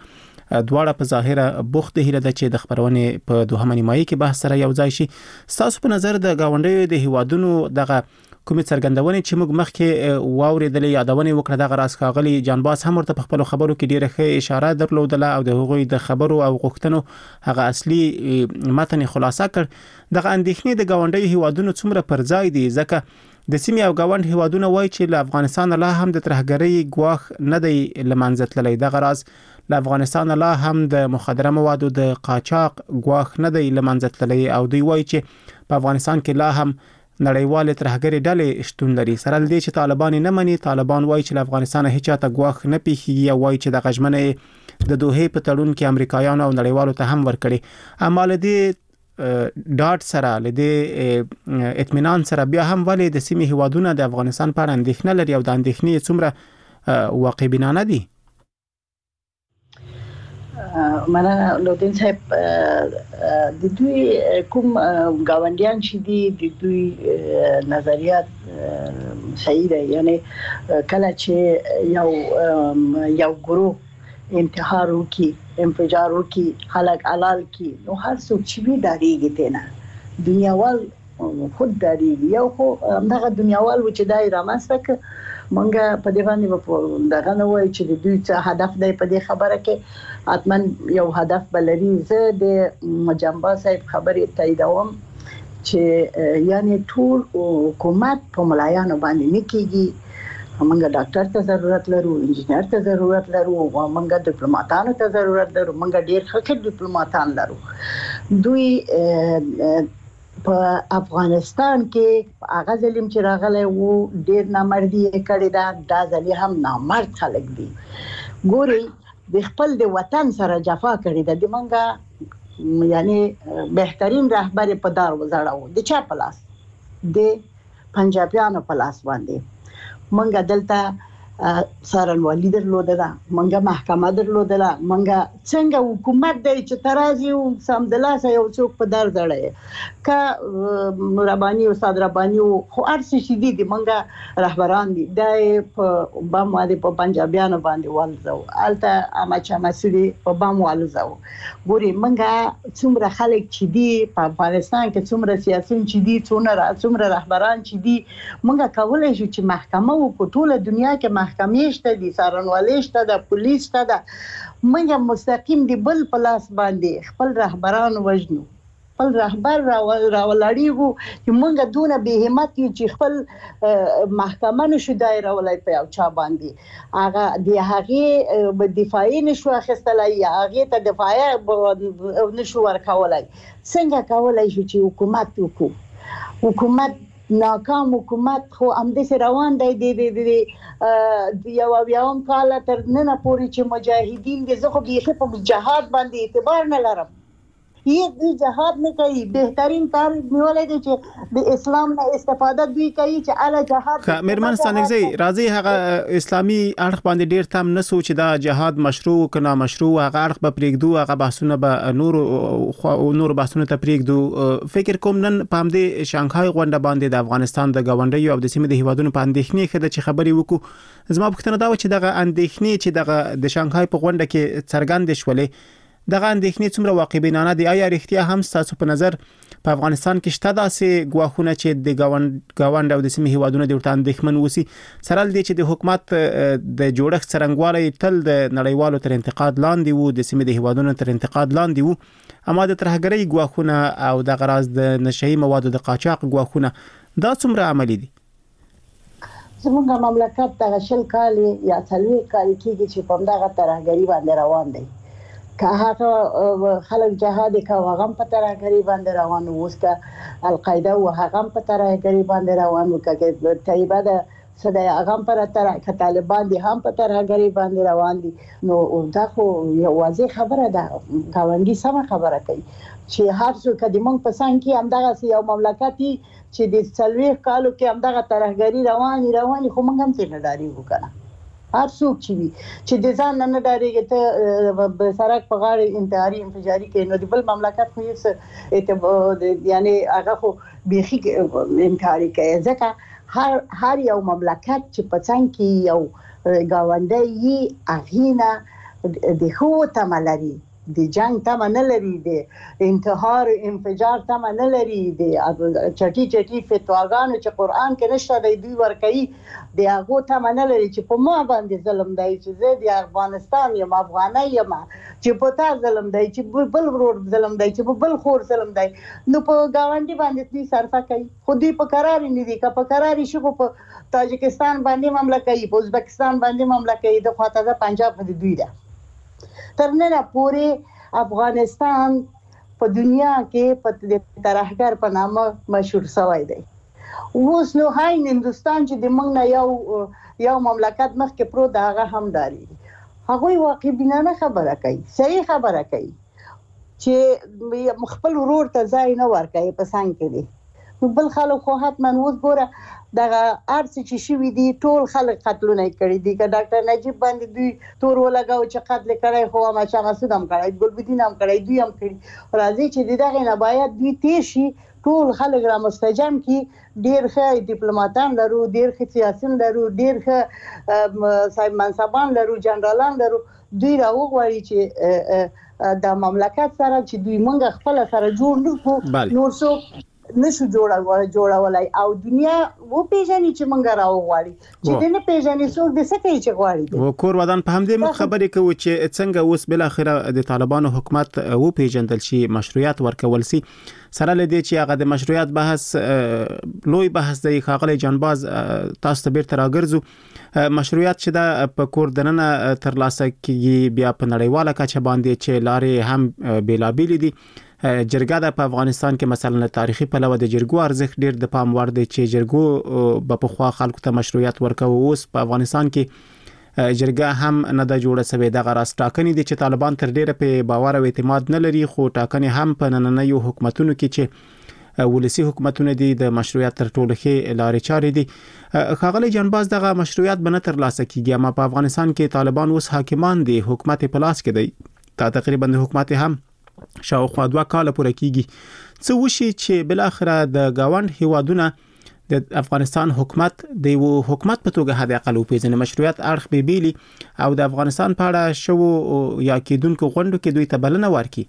دواړه په ظاهره بوخت هیله ده چې د خبرونې په دوهمه نیمایي کې بحث سره یو ځای شي. تاسو په نظر د گاونډیو د هیوادونو دغه کومې څرګندونې چې موږ مخکې واوریدلې یادونه وکړه دغه راس کاغلی جانباز هم ورته په خپل خبرو کې ډیره ښه اشاره درلودله او د هغوی د خبرو او غوښتنو هغه اصلي متن خلاصه کړ. دغه اندېښنې د گاونډیو هیوادونو څومره پر ځای دي ځکه د سیمې او گاوند هیوادونه وایي چې له افغانستان لا هم د ترهګرۍ ګواښ نه دی لمنځه تللی. دغه راز له افغانستان لا هم د مخدره موادو د قاچاق ګواښ نه دی لمنځه تللی او دوی وایي چې په افغانستان کې لا هم نړیوال ترهګرۍ ډلې شتون لري. سره لدې چې طالبان نه مني، طالبان وایي چې له افغانستان هیڅ چاته ګواښ نه پیښیږي او وایي چې د غژمنې د دوحې په تړون کې امریکایانو او نړیوالو ته هم ورکړي. اما لدې ډاټ سره لدې اطمینان سره بیا هم ولې د سیمې هیوادونه د افغانستان په اړه اندېښنه لري او د اندېښنې څومره واقع بینانه دي؟ مننه لودین صاحب. د دوی کوم گاونډیان چې دي د دوی نظریات صحیح دي، یعنی کله چې یو یو ګروه انتحار وکي، انفجار وکي، خلک علال کی، نو هر څوک چې وی داریږي تینا دنیاوال خود داریږي. یو خو همدغه دنیاوال و چې دای رامسته منګه په دې باندې دغه نه وای چې د دوی څه هدف دی په دې خبره کې اتمن یو هدف بلري. زه د جنبا صاحب خبرې تاییدوم چې یعنی ټول حکومت په ملایانو باندې نه کیږي. موږ ډاکټر ته ضرورت لرو، انجینر ته ضرورت لرو، موږ ډیپلوماټانو ته ضرورت لرو، موږ ډیر ښه ډیپلوماټان لرو. دوی په افغانستان کې هغه ظلم چې راغلی وو ډیر نامردي کړی دا دا ځلې هم نامرد خلک دي. ګوري د خپل د وطن سره جفا کړی ده. د منګه یعنی بهترین رهبر په دار وزړاو د چا په لاس؟ د پنجابیانو په لاس باندې. منګه دلته سارنوالي درلوده، منګه محکمه درلوده، منګه څنګه حکومت دی چې ترازی او سمدلاسه یو څوک په در ځړی کا ربانی او استاد ربانی خو ارسي شي دي منګه رهبران دي د په بام باندې په پنجابیانو باندې والزو الته اماچا مسری په بام والزو. ګوري منګه څومره خلک چې دي په افغانستان کې څومره سیاسيون چې دي څومره څومره رهبران چې دي منګه کولای شو چې محکمه او ټوله دنیا کې محکمې شته دي، سارنوالي شته ده، پولیس شته ده. موږ مستقیم دی بل پلاس باندې خپل رهبران وژنو، خپل رهبر راولړیږو چې موږ دونه به همت یو چې خپل محکمه نشو دایره ولای په او چا باندې هغه دی هغه دفاعي نشو اخیستلای، هغه ته دفاع نشو ورکولای. څنګه کولای شو چې حکومت وکړو؟ حکومت ناکام حکومت خو همدې روان دی د د یو اویاوم کال تر نن پورې چې مجاهدین دي. زه خو بیخي په جهاد باندې اعتبار نه لرم، هیڅ دوی جهاد نه کوي. بهترین کار نیولای دی چې د اسلام نه استفاده دوی کوي چې اله جهاد. میرمن ستانګزی راځي هغه اسلامي اړخ باندې ډیر تم نه سوچ دا جهاد مشروع کنا مشروع هغه اړخ به پریږدو، هغه بحثونه به نور نور بحثونه ته پریږدو. فکر کوم نن په همدې شانګهای غونډه باندې د افغانستان د گاونډیو او د سیمې د هیوادونو په اندېښنې خده چې خبرې وکړو. زما پوښتنه دا و چې دغه اندېښنې چې دغه د شانګهای په غونډه کې څرګند شولې دغه اندېښنې څومره واقع بینانه دي؟ آیا رښتیا هم ستاسو په نظر په افغانستان کې شته داسې ګواښونه چې د گاوند گاوند او د سیمې هیوادونو د ورته اندېښمن وسی سره لدی چې د حکومت د جوړښت څرنګوالی تل د نړیوالو تر انتقاد لاندې وو، د سیمې د هیوادونو تر انتقاد لاندې وو، اما د ترهګرۍ ګواښونه او د غراز د نشئی موادو د قاچاق ګواښونه دا څومره عملی دي؟ زموږ مملکت د شل کال یا څلوي کال کې چې په دغه ترهګرۍ باندې روان دی. که هغه خلک جهاد کا وغم په ترهګرۍ باندې روان وو، که القاعده او هغه په ترهګرۍ باندې روان وو، که طیبه د صدای هغه پر تر که طالبان دي هم په ترهګرۍ باندې روان دي. نو دا خو یو واضح خبره ده، گاونډي سم خبره کوي چې هر څو کدي مونږ په سان کې همدغه یو مملکتي چې د څلوي کالو کې همدغه ترهګرۍ رواني رواني خو مونږ هم څه نه داري وکړه. هر څوک چې وي چې د ځان نه ډارېږي ته په سړک په غاړه انتحاري انفجاري کوي، نو د بل مملکت خو هیڅ یعنی هغه خو بیخي انتحاري کوي. ځکه هر هر یو مملکت چې په څنګ کې یو گاونډی یي اغینه د خو تمه لري، د جنگ تمه نه لري، د انتحار انفجار تمه نه لري، د چټي چټي فتواګانو چې قران کې نشته د دوی ورکوي د هغه تمه نه لري چې په ما باندې ظلم دی، چې زه د افغانستان یم، افغانۍ یم، چې په تا ظلم دی، چې بل ورور ظلم دی، چې بل خور ظلم دی. نو په گاونډي باندې دوی صرفه کوي، خو دوی په قرار نه دي. که په قرار شي خو په تاجکستان باندې حمله کوي، په ازبکستان باندې حمله کوي، د خواته د پنجاب د دوی ده. تر نن پورې افغانستان په دنیا کې په ترهګر په نامه مشهور شوی دی. اوس نو هاي هندستان چې د موږ نه یو یو مملکت مخکې پروت دی، هغه هم داري. هغوی واقع بینانه خبره کوي، صحیح خبره کوي چې خپل ورور ته ځای نه ورکوي په څنګ کې دی. بل خلک خو حتما اوس ګوره دغه ارڅ چې شوي دي ټول خلک قتلونه کړي دي. که ډاکټر نجیب باندې دوی تور ولګاو چې قتل کړي، خو ماچا مسعود هم کړي، ګلبدین هم کړي، دوی هم کړي. راځي چې دغه نه باید دوی تیر شي، ټول خلک را مستجم کی. ډیر ښه ډیپلوماټان لرو، ډیر ښه سیاسيون لرو، ډیر ښه صاحب منصبان لرو، جنرالان لرو. دوی را وغواړي چې د مملکت سره چې دوی مونږ خپل سره جوړ نکړو، نور څوک نشو جوړول جوړولای او دنیا و پیژني چې مونږ راوغواړي چې دنه پیژني څوک د څه کوي چې غواړي. و کور ودان په همدې مخ خبرې کوي چې څنګه اوس بل اخره د طالبانو حکومت و پیژندل شي، مشروعیت ورکول سي، سره لدی چې هغه د مشروعیت بحث لوی بحث دی. خاغلی جانباز تاسو ته بیرته راګرځو، مشروعیت چې د په کور دننه تر لاسه کیږي، بیا په نړیواله کچه باندې چې لارې هم بیلابیل دي. جرګه د په افغانستان کې مثلا تاریخي پلوه د جرګو ارزښت ډیر د پام وړ دی چې جرګو په پخوا خلکو ته مشروعیت ورکوي. اوس په افغانستان کې جرګه هم نه د جوړه سوي. د غراس ټاکنې دي چې طالبان تر ډیره په باور او اعتماد نه لري، خو ټاکنې هم په نننیو حکومتونو کې چې ولسی حکومتونه دي د مشروعیت تر ټولو ښه لارې چارې دي. خاغلی جانباز دغه مشروعیت به نه تر لاسه کیږي، اما په افغانستان کې طالبان اوس حاکمان دي، حکومت په لاس کې دی. تا تقریبا د حکومت هم شاوخوا دوه کال پورې کیږي. څه وشي چې بل اخره د گاوند هیوادونه د افغانستان حکومت د یو حکومت په توګه هدا اقل پیژنې، مشروعیت اړخ به بیلی او د افغانستان په اړه شو یا کېدونکو غونډو کې دوی ته بلنه ورکړي.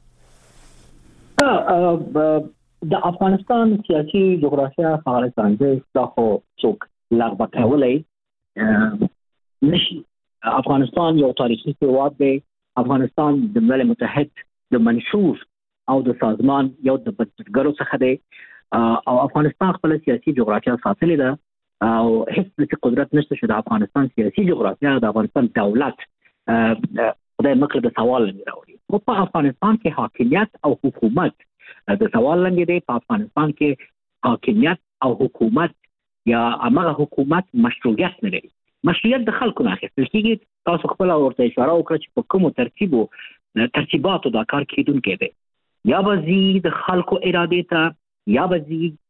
د افغانستان سیاسي جغرافیه افغانستان د خو څوک لغبه کولای نشي. افغانستان یو تاریخي هیواد دی. افغانستان د ملل متحد د منشور او د سازمان یو د بنسټګرو څخه دی او افغانستان خپل سیاسي جغرافیه ساتلې ده او هیڅ قدرت نشته چې د افغانستان سیاسي جغرافیه د افغانستان دولت خدای مکړه د سوال نه راوړي. خو په افغانستان کې حاکمیت او حکومت د سوال لاندې دی. په افغانستان کې حاکمیت او حکومت یا هغه حکومت مشروعیت نه لري. مشروعیت د خلکو نه اخیستل کیږي. تاسو خپل ورته اشاره وکړه چې په کومو ترتیبو ترتیباتو دا کار کیدونکې دی. یا به د خلکو اراده ته، یا به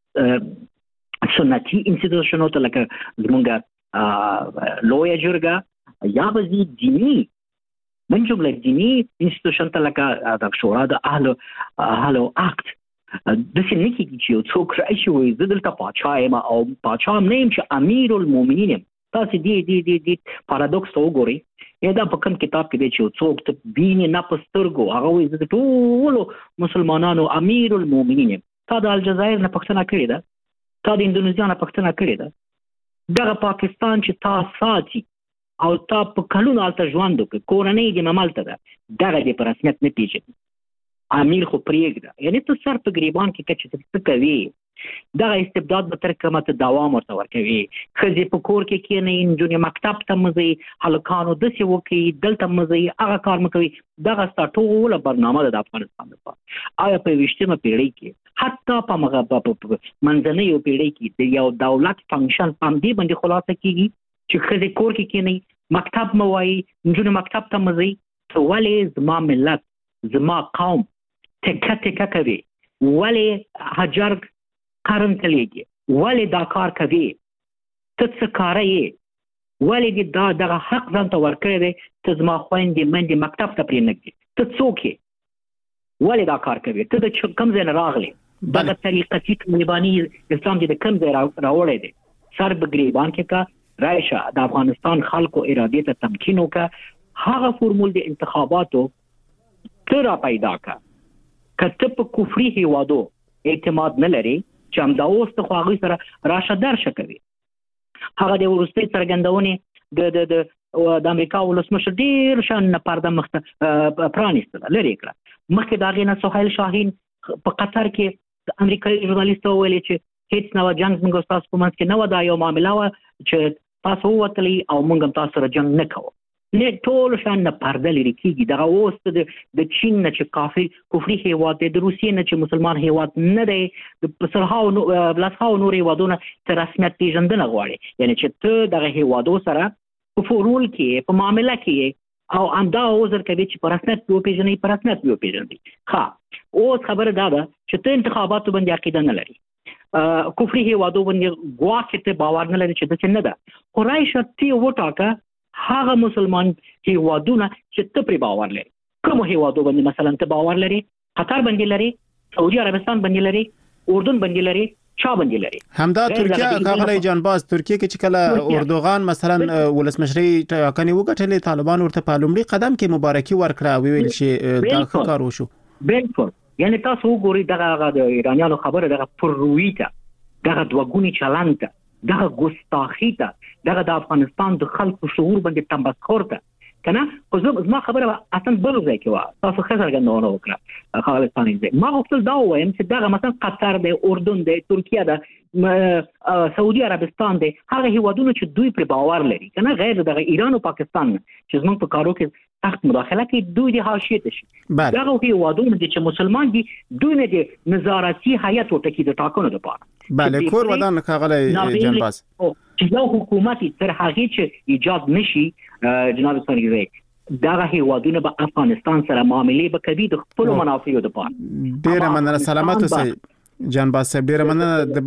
سنتي انسټیټیوشنونو ته لکه زمونږ لویه جرګه، یا به دینی من جمله دینی انسټیټیوشن ته لکه د شورا د اهل اهل اکت. د سې نه کېږي چې یو څوک راشي وایي زه دلته پاچا یم او پاچا هم نه یم چې امیر المؤمنین یم. تاسو دې دې دې دې پارادوکس ته وګورئ. دا په کوم کتاب کې دی چې څوک ته بیني نه پسترګو هغه وایي زه ټولو مسلمانانو امیر المؤمنین یم. تا د الجزایر نه پوښتنه کړې ده، تا د اندونیزیا نه پوښتنه کړې ده. دغه پاکستان چې تا ساتي او تا په کلونو هلته ژوند وکړي، کورنۍ دې مملته ده، دغه دې په رسمیت نه پیژني. امیر خو پرېږده، یعنې ته سر په ګریبان کې که چې څه کوي دغه استبداد به تر کومه دوام ورته ورکوي. ښځې په کور کې کښېنئ، نجونې مکتب ته مه ځئ، هلکانو داسې وکړئ، دلته مه ځئ، هغه کار مه کوئ. دغه ستا ټوله برنامه ده د افغانستان لپاره. آیا په یویشتمه پېړۍ کې حتی په منځنیو پېړۍ کې د یو دولت فنکشن په همدې باندې خلاصه کېږي چې ښځې کور کې کښېنئ، مکتب مه وایي، نجونې مکتب ته مه ځئ. ته ولې زما ملت، زما قوم ټکه ټکه کوي؟ ولې حجر قرن کلیږي؟ ولې دا کار کوي؟ ته څه کاره یې؟ ولې دې دا دغه حق ځان ته ورکړی دی ته زما خویندې میندې مکتب ته پرېنږدې؟ ته څوک یې؟ ولې دا کار کوي؟ ته د کوم ځای نه راغلی؟ دغه طریقتي طالباني اسلام دې د کوم ځای راوړی دی؟ سر په ګریبان کې که راشه د افغانستان خلکو ارادې ته تمکین وکړه. هغه فورمول د انتخاباتو تر پیدا کا کته په کفري هیوادو اعتماد نه لري چې هم دا اوس ته خو هغه سره راشه درشه کوي. هغه د ورستي څرګندونې د د د امریکا ولسمشر ډیر شان نه پرده مخته پرانیستله لري کړه. مخکې دا غینه سهیل شاهین په قطر کې د امریکایي ژورنالیست ویلي چې هیڅ نو جنگ موږ تاسو په منځ کې نو دا یو معاملې و چې تاسو وتلی او موږ تاسو سره جنگ نه کوو. نه ټول شان نه پرده لري کیږي. دا اوس د د چین نه چې کافي کفري هیواد د روسیې نه چې مسلمان هیواد نه دی د پسرهاو نو بلاسهاو نور هیوادونه تر رسمیت پیژندنه غواړي. یعنی چې ته دغه هیوادو سره په فورول کې په معاملې کې او امدا اوزر کوي چې پر رسمیت په پیژنې پر رسمیت په پیژنې. ها اوس خبره دا ده چې ته انتخاباتو باندې عقیده نه لري. کفري هیوادو باندې ګواکې ته باور نه لري چې د څه نه ده. خو راشه تی وټاکه هغه مسلمان هیوادونه چې ته پرې باور لري. کوم هیوادو باندې مثلا ته باور لري؟ قطر باندې لري، سعودي عربستان باندې لري، اردن باندې لري، چا باندې لري؟ همدا ترکیه غاغلی جانباز ترکیه کې چې کله اردوغان مثلا ولسمشري ټاکنې وګټلې طالبان ورته په لومړي قدم کې مبارکي ورکړه ویل چې دا ښه کار وشو. بالکل. یعنی تاسو وګورئ دغه د ایرانیانو خبره دغه پرویته دغه دوګونی چلند ته دغه ګستاخی ته دغه د افغانستان د خلکو شعور باندې تمسخر ته کنه. خو زما خبره اصلا بل ځای کې و تاسو ښه څرګندونه وکړه خالصانه ځای. ما غوښتل دا ووایم چې دغه مثلا قطر دی، اردن دی، ترکیه ده، سعودي عربستان دی، هغه هیوادونه چې دوی پر باور لري کنه غیر دغه ایران او پاکستان چې زموږ په کارو کې سخت مداخله کوي دوی د حاشیه شي. دغه هیوادونه چې مسلمان دي دوی نه دي نظارتي هیئت ورته د ټاکنو لپاره. بله کور ودان خغلی جنباز چې یو حکومت تر هغه چې ایجاد نشي جناب سنگزی دغه هیوادونه به افغانستان سره معاملې وکړي د خپل منافعو لپاره. ډیره مننه سلامات اوسئ جنباز صاحب. ډیره مننه د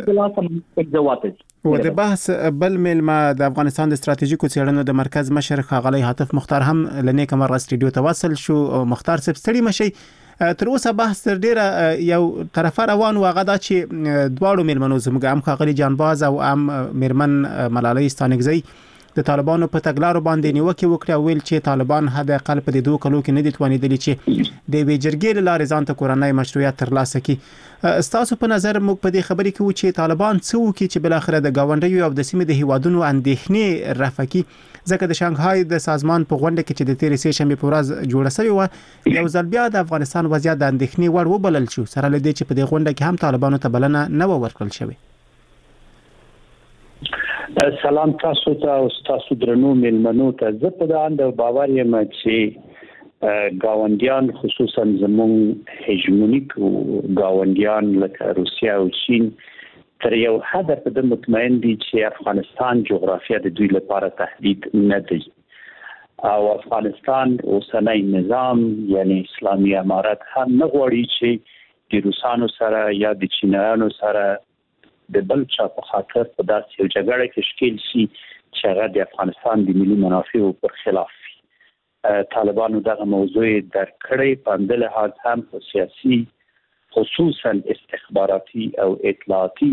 بحث و د بحث بل ملما د افغانستان د استراتیژیکو څېړنو د مرکز مشر خغلی عاطف مختار هم لنیک مرغه سټډیو ته وصل شو. مختار صاحب ستړي مشي تر اوسه بحث تر ډیره یو طرفه روان و غدا چې دواړو ملمنو زموږ هم خغلی جانباز او هم مرمن ملالۍ ستانګزی د طالبانو په تګلارو باندې نیوکه وکړه او ویل چې طالبان حد اقل په دې دوه کلو کې نه دي توانیدلی چې د وی جرګې لارې ځان ته کورنۍ مشروعیت ترلاسه کړي. ستاسو په نظر موږ په دې خبرې کې و چې طالبان څه وکړي چې بل اخر د گاونډیو او د سیمې د هیوادونو اندېښنې رفع کړي؟ ځکه د شانګهای د سازمان په غونډه کې چې د تیرې سه شنبه په ورځ جوړه شوې و یو ځل بیا د افغانستان وضعیت د اندېښنې وړ وبلل شو سره لدې چې په دې غونډه کې هم طالبانو ته بلنه نه ورکړل شوې. سلام تاسو ته او تاسو درنو ملمنو ته. زه په دې اند باور یم چې گاونډیان خصوصا زمون هژمونیک گاونډیان لکه روسیا او چین تر یو حد په دې مطمئن دي چې افغانستان جغرافیه د دوی لپاره تهدید نه دی او افغانستان اوسنۍ نظام یعنی اسلامي امارت هم نه غواړي چې د روسانو سره یا د چینایانو سره د بل چا په خاطر په داسې یو جګړه کې شکیل شي چې هغه د افغانستان د ملي منافعو پر خلاف وي. طالبانو دغه موضوع درک کړی په همدې لحاظ هم په سیاسي خصوصا استخباراتي او اطلاعاتي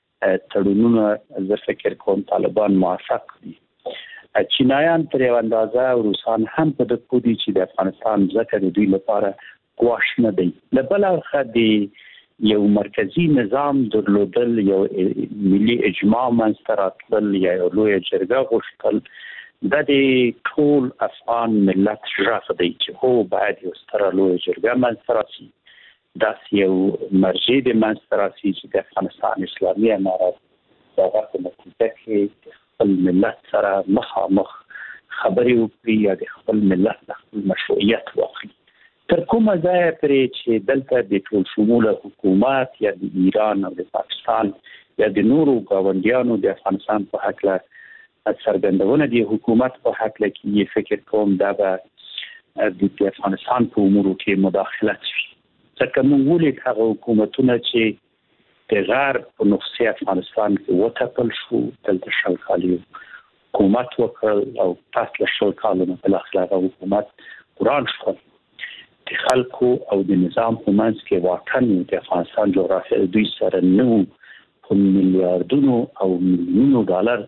تړونونه زه فکر کوم طالبان موافق دي. چینایان تر یو اندازه او روسان هم په دې پوهدي چې د افغانستان ځکه د دوی لپاره ګواښ نه دی. له بل اړخه د یو مرکزی نظام درلودل یو ملي اجماع منځته راتلل یا یو لویه جرګه غوښتل د دې ټول افغان ملت ژغ دی چې هو باید یو ستره لویه جرګه منځته راشي. داسې یو مرجع د منځته راشي چې د افغانستان اسلامي امارت دغه په نتیجه کې خپل ملت سره مخامخ خبرې وکړي یا د خپل ملت د خپل مشروعیت واخلي. تر کومه ځای پرې چې دلته د ټول شموله حکومت یا د ایران او د پاکستان یا د نورو گاونډیانو د افغانستان په هکله څرګندونه د حکومت په هکله کې فکر کوم دا به د افغانستان په امورو کې مداخلت وي. ځکه موږ ولید هغه حکومتونه چې د غرب په نسخه افغانستان کې وټاکل شو دلته شل کال حکومت وکړ او پس له شل کالونو بالاخره هغه حکومت وران شو. د خلکو او د نظام په منځ کې واټن د افغانستان جغرافیه دوی سره نو په میلیارډونو او میلیونونو ډالر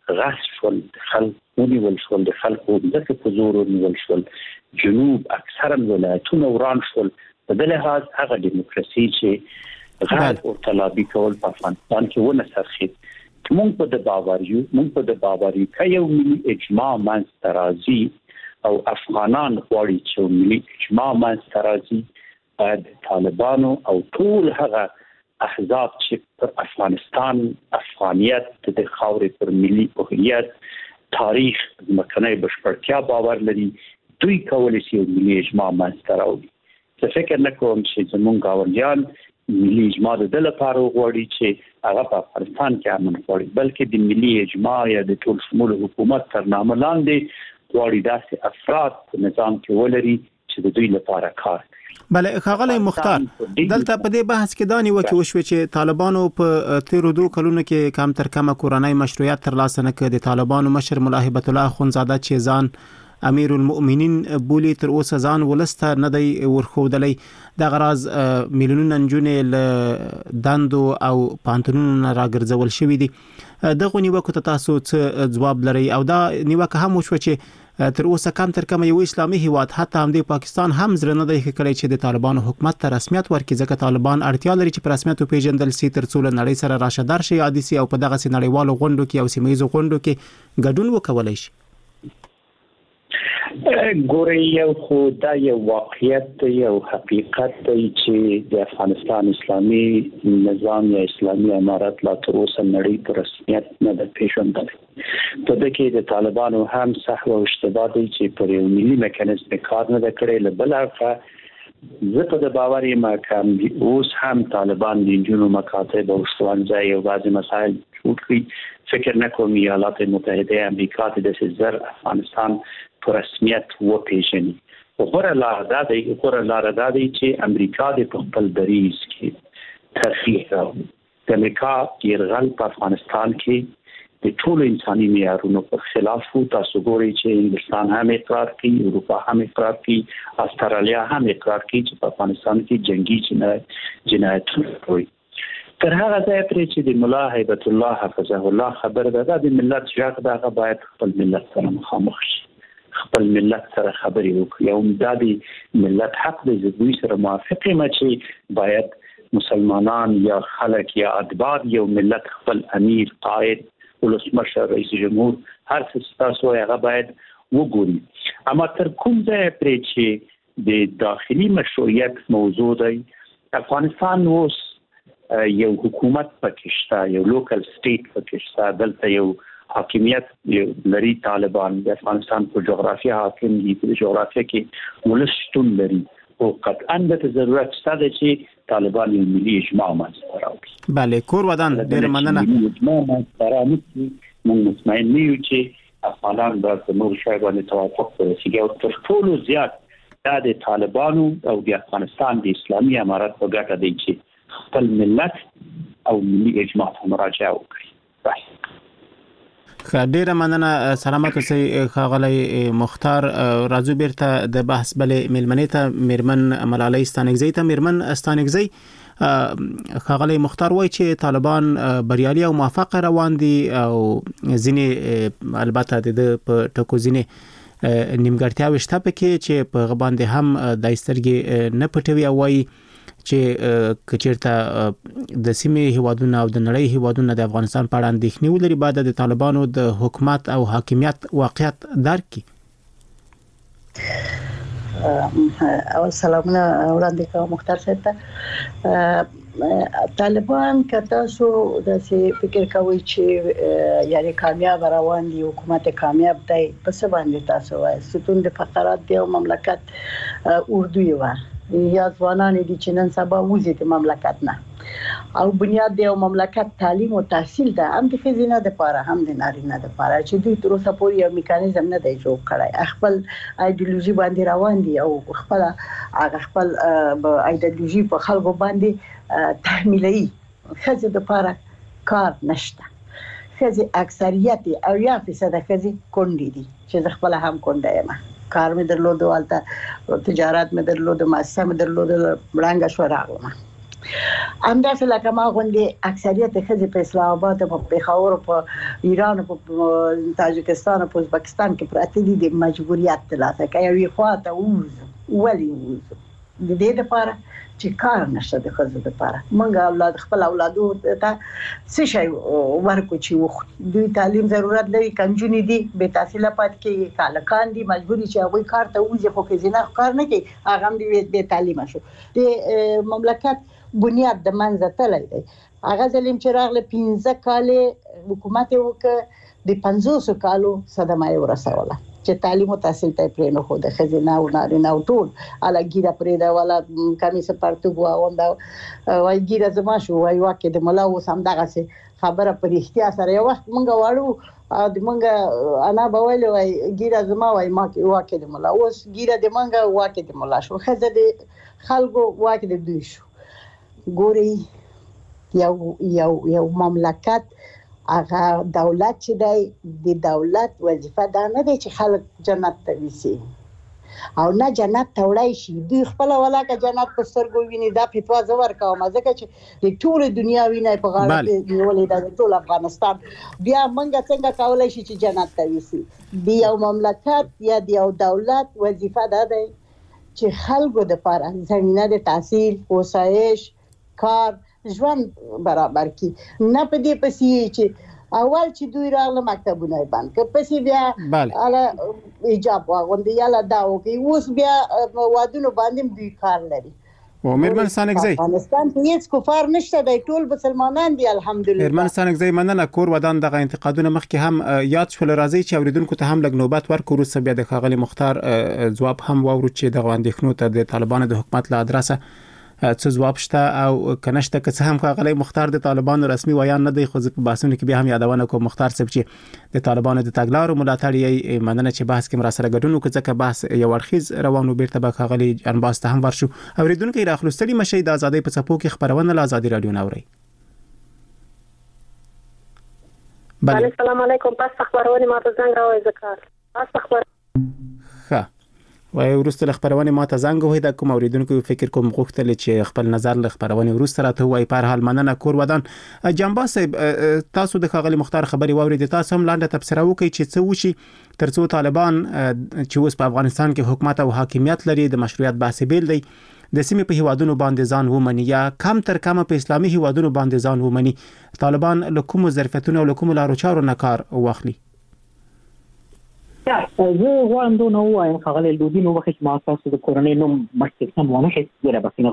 غصب شول، خلک ونیول شول، د خلکو ځکه په زور ونیول شول، جنوب اکثرا ولایتونه وران شول. په دې لحاظ هغه دیموکراسي چې غیر ورطلبي کول په افغانستان کې ونه سرخید. مونږ په د باوریو مونږ په د باوري کایو ملي اجماع منځ راځي او افغانان غواړي چې ملي اجماع منځ راځي، باید طالبانو او ټول هغه احزاب چې پر افغانستان افغانیت د خاورې پر ملي هویت تاریخ مکنه بشپړتیا باور لري، دوی کولی شي ملي اجماع منځ راوړي. زه فکر نه کوم چې زمونږ گاونډیان ملي اجماع د دل لپاره غواړي چې هغه په افغانستان کې امن غواړي، بلکې د ملي اجماع یا د ټول شمول حکومت تر نامه لاندې غواړي داسې افراد په نظام کې ولري چې د دوی لپاره کار کوي. بله ښاغلی مختار، دلته په دې بحث کې دا نیوکې وشوې چې طالبانو په تیرو دوه کلونو کې کم تر کمه کورنۍ مشروعیت ترلاسه نه کړ. د طالبانو مشر ملا هیبت الله اخونزاده چې ځان امیر المؤمنین بولی تر اوسه ځان ولسته نه دی ورخودلی. د غراز میلیونونه نجونې له دندو او پانتونونو نه راګرځول شوې دي. دغه نیوکو ته تاسو څه ځواب لرئ؟ او دا نیوکه هم وشوه چې تر اوسه کم تر کمه یو اسلامي هیواد حتی هم د پاکستان هم زړه نه دی کړی چې د طالبانو حکومت ته رسمیت ورکړي، ځکه طالبان اړتیا لري چې په رسمیت وپیژندل شي تر څو له نړۍ سره راشه درشي عادي شي او په دغه نړیوالو غونډو کې او سیمه ییزو غونډو کې ګډون وکولای شي. ګورې یو خو دا یو واقعیت دی، یو حقیقت دی چې د افغانستان اسلامي نظام یا اسلامي امارت لا تر اوسه نړۍ په رسمیت نه ده پیژندل. په دې کې د طالبانو هم سهو او اشتباه دی چې پر یو ملي میکانیزم کار نه ده کړی. له بل اړخه زه په د باور یم چې اوس هم طالبان د نجونو مکاتب او ښوونځي او بعضې مسایل جوړ کړي. فکر نه کوم ایالات متحده امریکا ته د زر افغانستان په رسمیت وپیژني. غوره لار دا دی غوره لار دا دی چې امریکا د خپل دریځ کې ترفیع راوړي. د امریکا یرغل په افغانستان کې د ټول انساني معیارونو په خلاف وو. تاسو ګورئ چې هندوستان هم اقرار کوي، اروپا هم اقرار کوي، استرالیا هم اقرار کوي چې په افغانستان کې جنگي جنایت جنایتونه کوي. تر هغه ځای پرې چې د ملا هیبت الله حفظه الله خبر ده، دا د ملت ژغ ده، باید خپل ملت سره مخامخ شي، خپل ملت سره خبرې وکړي. او دا د ملت حق دی. زه دوی سره موافق یم چې باید مسلمانان یا خلک یا ادبار یو ملت خپل امیر، قائد، ولسمشر، رئیس جمهور هر څه تاسو هغه باید وګوري. اما تر کوم ځای پرې چې د داخلي مشروعیت موضوع دی، افغانستان اوس یو حکومت پکې شته، یو لوکل سټیټ پکې شته، دلته یو حاکمیت لري. طالبان د افغانستان په جغرافیه حاکم دي، په جغرافیه کې ولس شتون لري او قطعا د ضرورت شته چې طالبان یو ملي اجماع منځته راوړي. بله، کور ودان ډېر مننه. اجماع منځته راوړي. موږ مطمئن نه یو چې افغانان به په نور شی باندې توافق ورسیږي او تر ټولو زیات دا د طالبانو او د افغانستان د اسلامي امارت په ګټه دی چې خپل ملت او ملي اجماع ته مراجعه وکړي. ډیره مننه. سلامت اوسئ ښاغلی مختار. راځو بیرته د بحث بلې میلمنې ته، میرمن ملالۍ ستانکزۍ ته. میرمن ستانکزۍ، ښاغلی مختار وایي چې طالبان بریالي او موفق روان دي او ځینې البته د په ټکو ځینې نیمګړتیاوې شته پکې چې په هغه باندې هم د سترګې نه پټوي او وایي چې کچیرته د سیمې هیوادونه او د نړۍ هیوادونه د افغانستان په اړه اندېښنې ولري باید د طالبانو د حکومت او حاکمیت واقعیت درک کړي. اول سلامونه وړاندې کوم مختار صاحب ته. طالبان که تاسو داسې فکر کوئ چې یعنی کامیاب روان دي، حکومت کامیاب دی، په څه باندې تاسو وایي؟ ستون د فقرات دی او مملکت اردو یې یا ځوانان دي چې نن سبا وځي د مملکت نه، او بنیاد دی او مملکت تعلیم او تحصیل ده، هم د ښځې نه دپاره هم د نارینه دپاره، چې دوی تر اوسه پورې یو میکانیزم نه دی جوړ کړی. خپل ایډیولوژي باندې روان دي او خپل هغه خپل ایډیولوژي په خلکو باندې تحمیلوي. ښځې دپاره کار نشته. ښځې اکثریت او یا فیصده ښځې کونډې دي چې زه خپله هم کونډه یم. کار مې درلود، هلته تجارت مې درلود، مؤسسه مې درلود، مړنګه شوه راغلم. همداسې لکه ما غوندې اکثریت ښځې په اسلام آباد په پېښور په ایران په تاجکستان په ازبکستان کې پراته دي د مجبوریت ترلاسه کوي یوې خواته ووځو ولې ووځو د دې لپاره چې کار نشته د ښځو لپاره موږ اولاد خپل اولادو ته څه شی ورکو چې وخوري دوی تعلیم ضرورت لري کنجونې دي بې تحصیله پاتې کېږي کالکان دي مجبوري چې هغوی کار ته وځي خو ښځینه کار نه کوي هغه هم د بې تعلیمه شو د مملکت بنیاد د منځه تللی دی هغه ظلم چې راغله پنځه کالې حکومت یې وکړ د پنځوسو کالو صدمه یې ورسوله چې تعلیم او تحصیل ته پرې نه خو د ښځینه او نارینه او ټول هله ګیره پرېږده کمیس پرتوګ واغونده وایي ګیره زما شو وایي واکې د ملا اوس همدغسې خبره په رښتیا سره یو وخت موږ واړو د موږ انا به ویلې وایي ګیره زما وایي واکې د ملا اوس ګیره د موږ واکې د ملا شو ښځه د خلکو واکې د دوی شو ګورئ یو یو یو مملکت هغه دولت چې دی د دولت وظیفه دا نه دی چې خلک جنت ته ویسي او نه جنت ته وړی شي دوی خپله ولاکه جنت په سترګو ویني دا فتوا زه ورکوم ځکه چې د ټولې دنیا وینه یې په غاړه کې نیولې ده د ټول افغانستان بیا موږ څنګه کولی شي چې جنت ته ویسي د یو مملکت یا د یو دولت وظیفه دا دی چې خلکو دپاره زمینه د تحصیل اوسایش کار ژوند برابر کی نه په دې پسې چې اول چې دوی راغله مکتبونه یې بند کړ پسې بیا هله ایجاب واغوندي یاله دا وکړي اوس بیا وادونو باندې دوی کار لري و میرمن سانکزی افغانستان کې هیڅ کفار نشته دی ټول مسلمانان دي الحمدلله میرمن سانکزی مننه کور ودان دغه انتقادونه مخکې هم یاد شول راځي چې اوریدونکو ته هم لږ نوبت ورکړو وروسته بیا د ښاغلي مختار ځواب هم واورو چې دغه اندېښنو ته د طالبانو د حکومت له ادرسه څه ځواب شته او کنهشته که څه هم ښاغلی مختار د طالبانو رسمي ویان نه دی خو په بحثونو کې بیا هم یادونه کوم مختار صاحب چې د طالبانو د تګلارو ملاتړ یې مننه چې بحث کې مرسته ګډون وکړي ځکه بحث یو اړخیز روانو بیرته به ښاغلي انباس ته هم ورشو اوریدونکو راخلو ستړي مشي د ازادۍ په څپو کې خبرونه له ازادي رادیو نه اوري بله السلام علیکم پس خبرونه ماته زنګ راوړی ذکر پس خبر ښه وای ورسته له خبرونه ماته زنګ وای د کوم اوریدونکو فکر کوم غوښتل چې خپل نظر له خبرونه ورسته راته وای په هر حال مننه کور ودان جنبا صاحب تاسو د ښاغلي مختار خبري واورید تاسو هم لاندې تفسیر وکړئ چې څه وشي ترڅو طالبان چې اوس په افغانستان کې حکومت او حاکمیت لري د مشروعیت بحث بیل دی د سیمې په هیوادونو باندې ځان ومني یا کم تر کمه په اسلامي هیوادونو باندې ځان ومني طالبان له کوم ظرفیتونو او له کوم لارو چارو نه کار واخلي یا زه غواړم دو نو وایم ښاغلی لودین وخت ما تاسو د کورنۍ نوم مخکې سم ونه شي ډېره بخښنه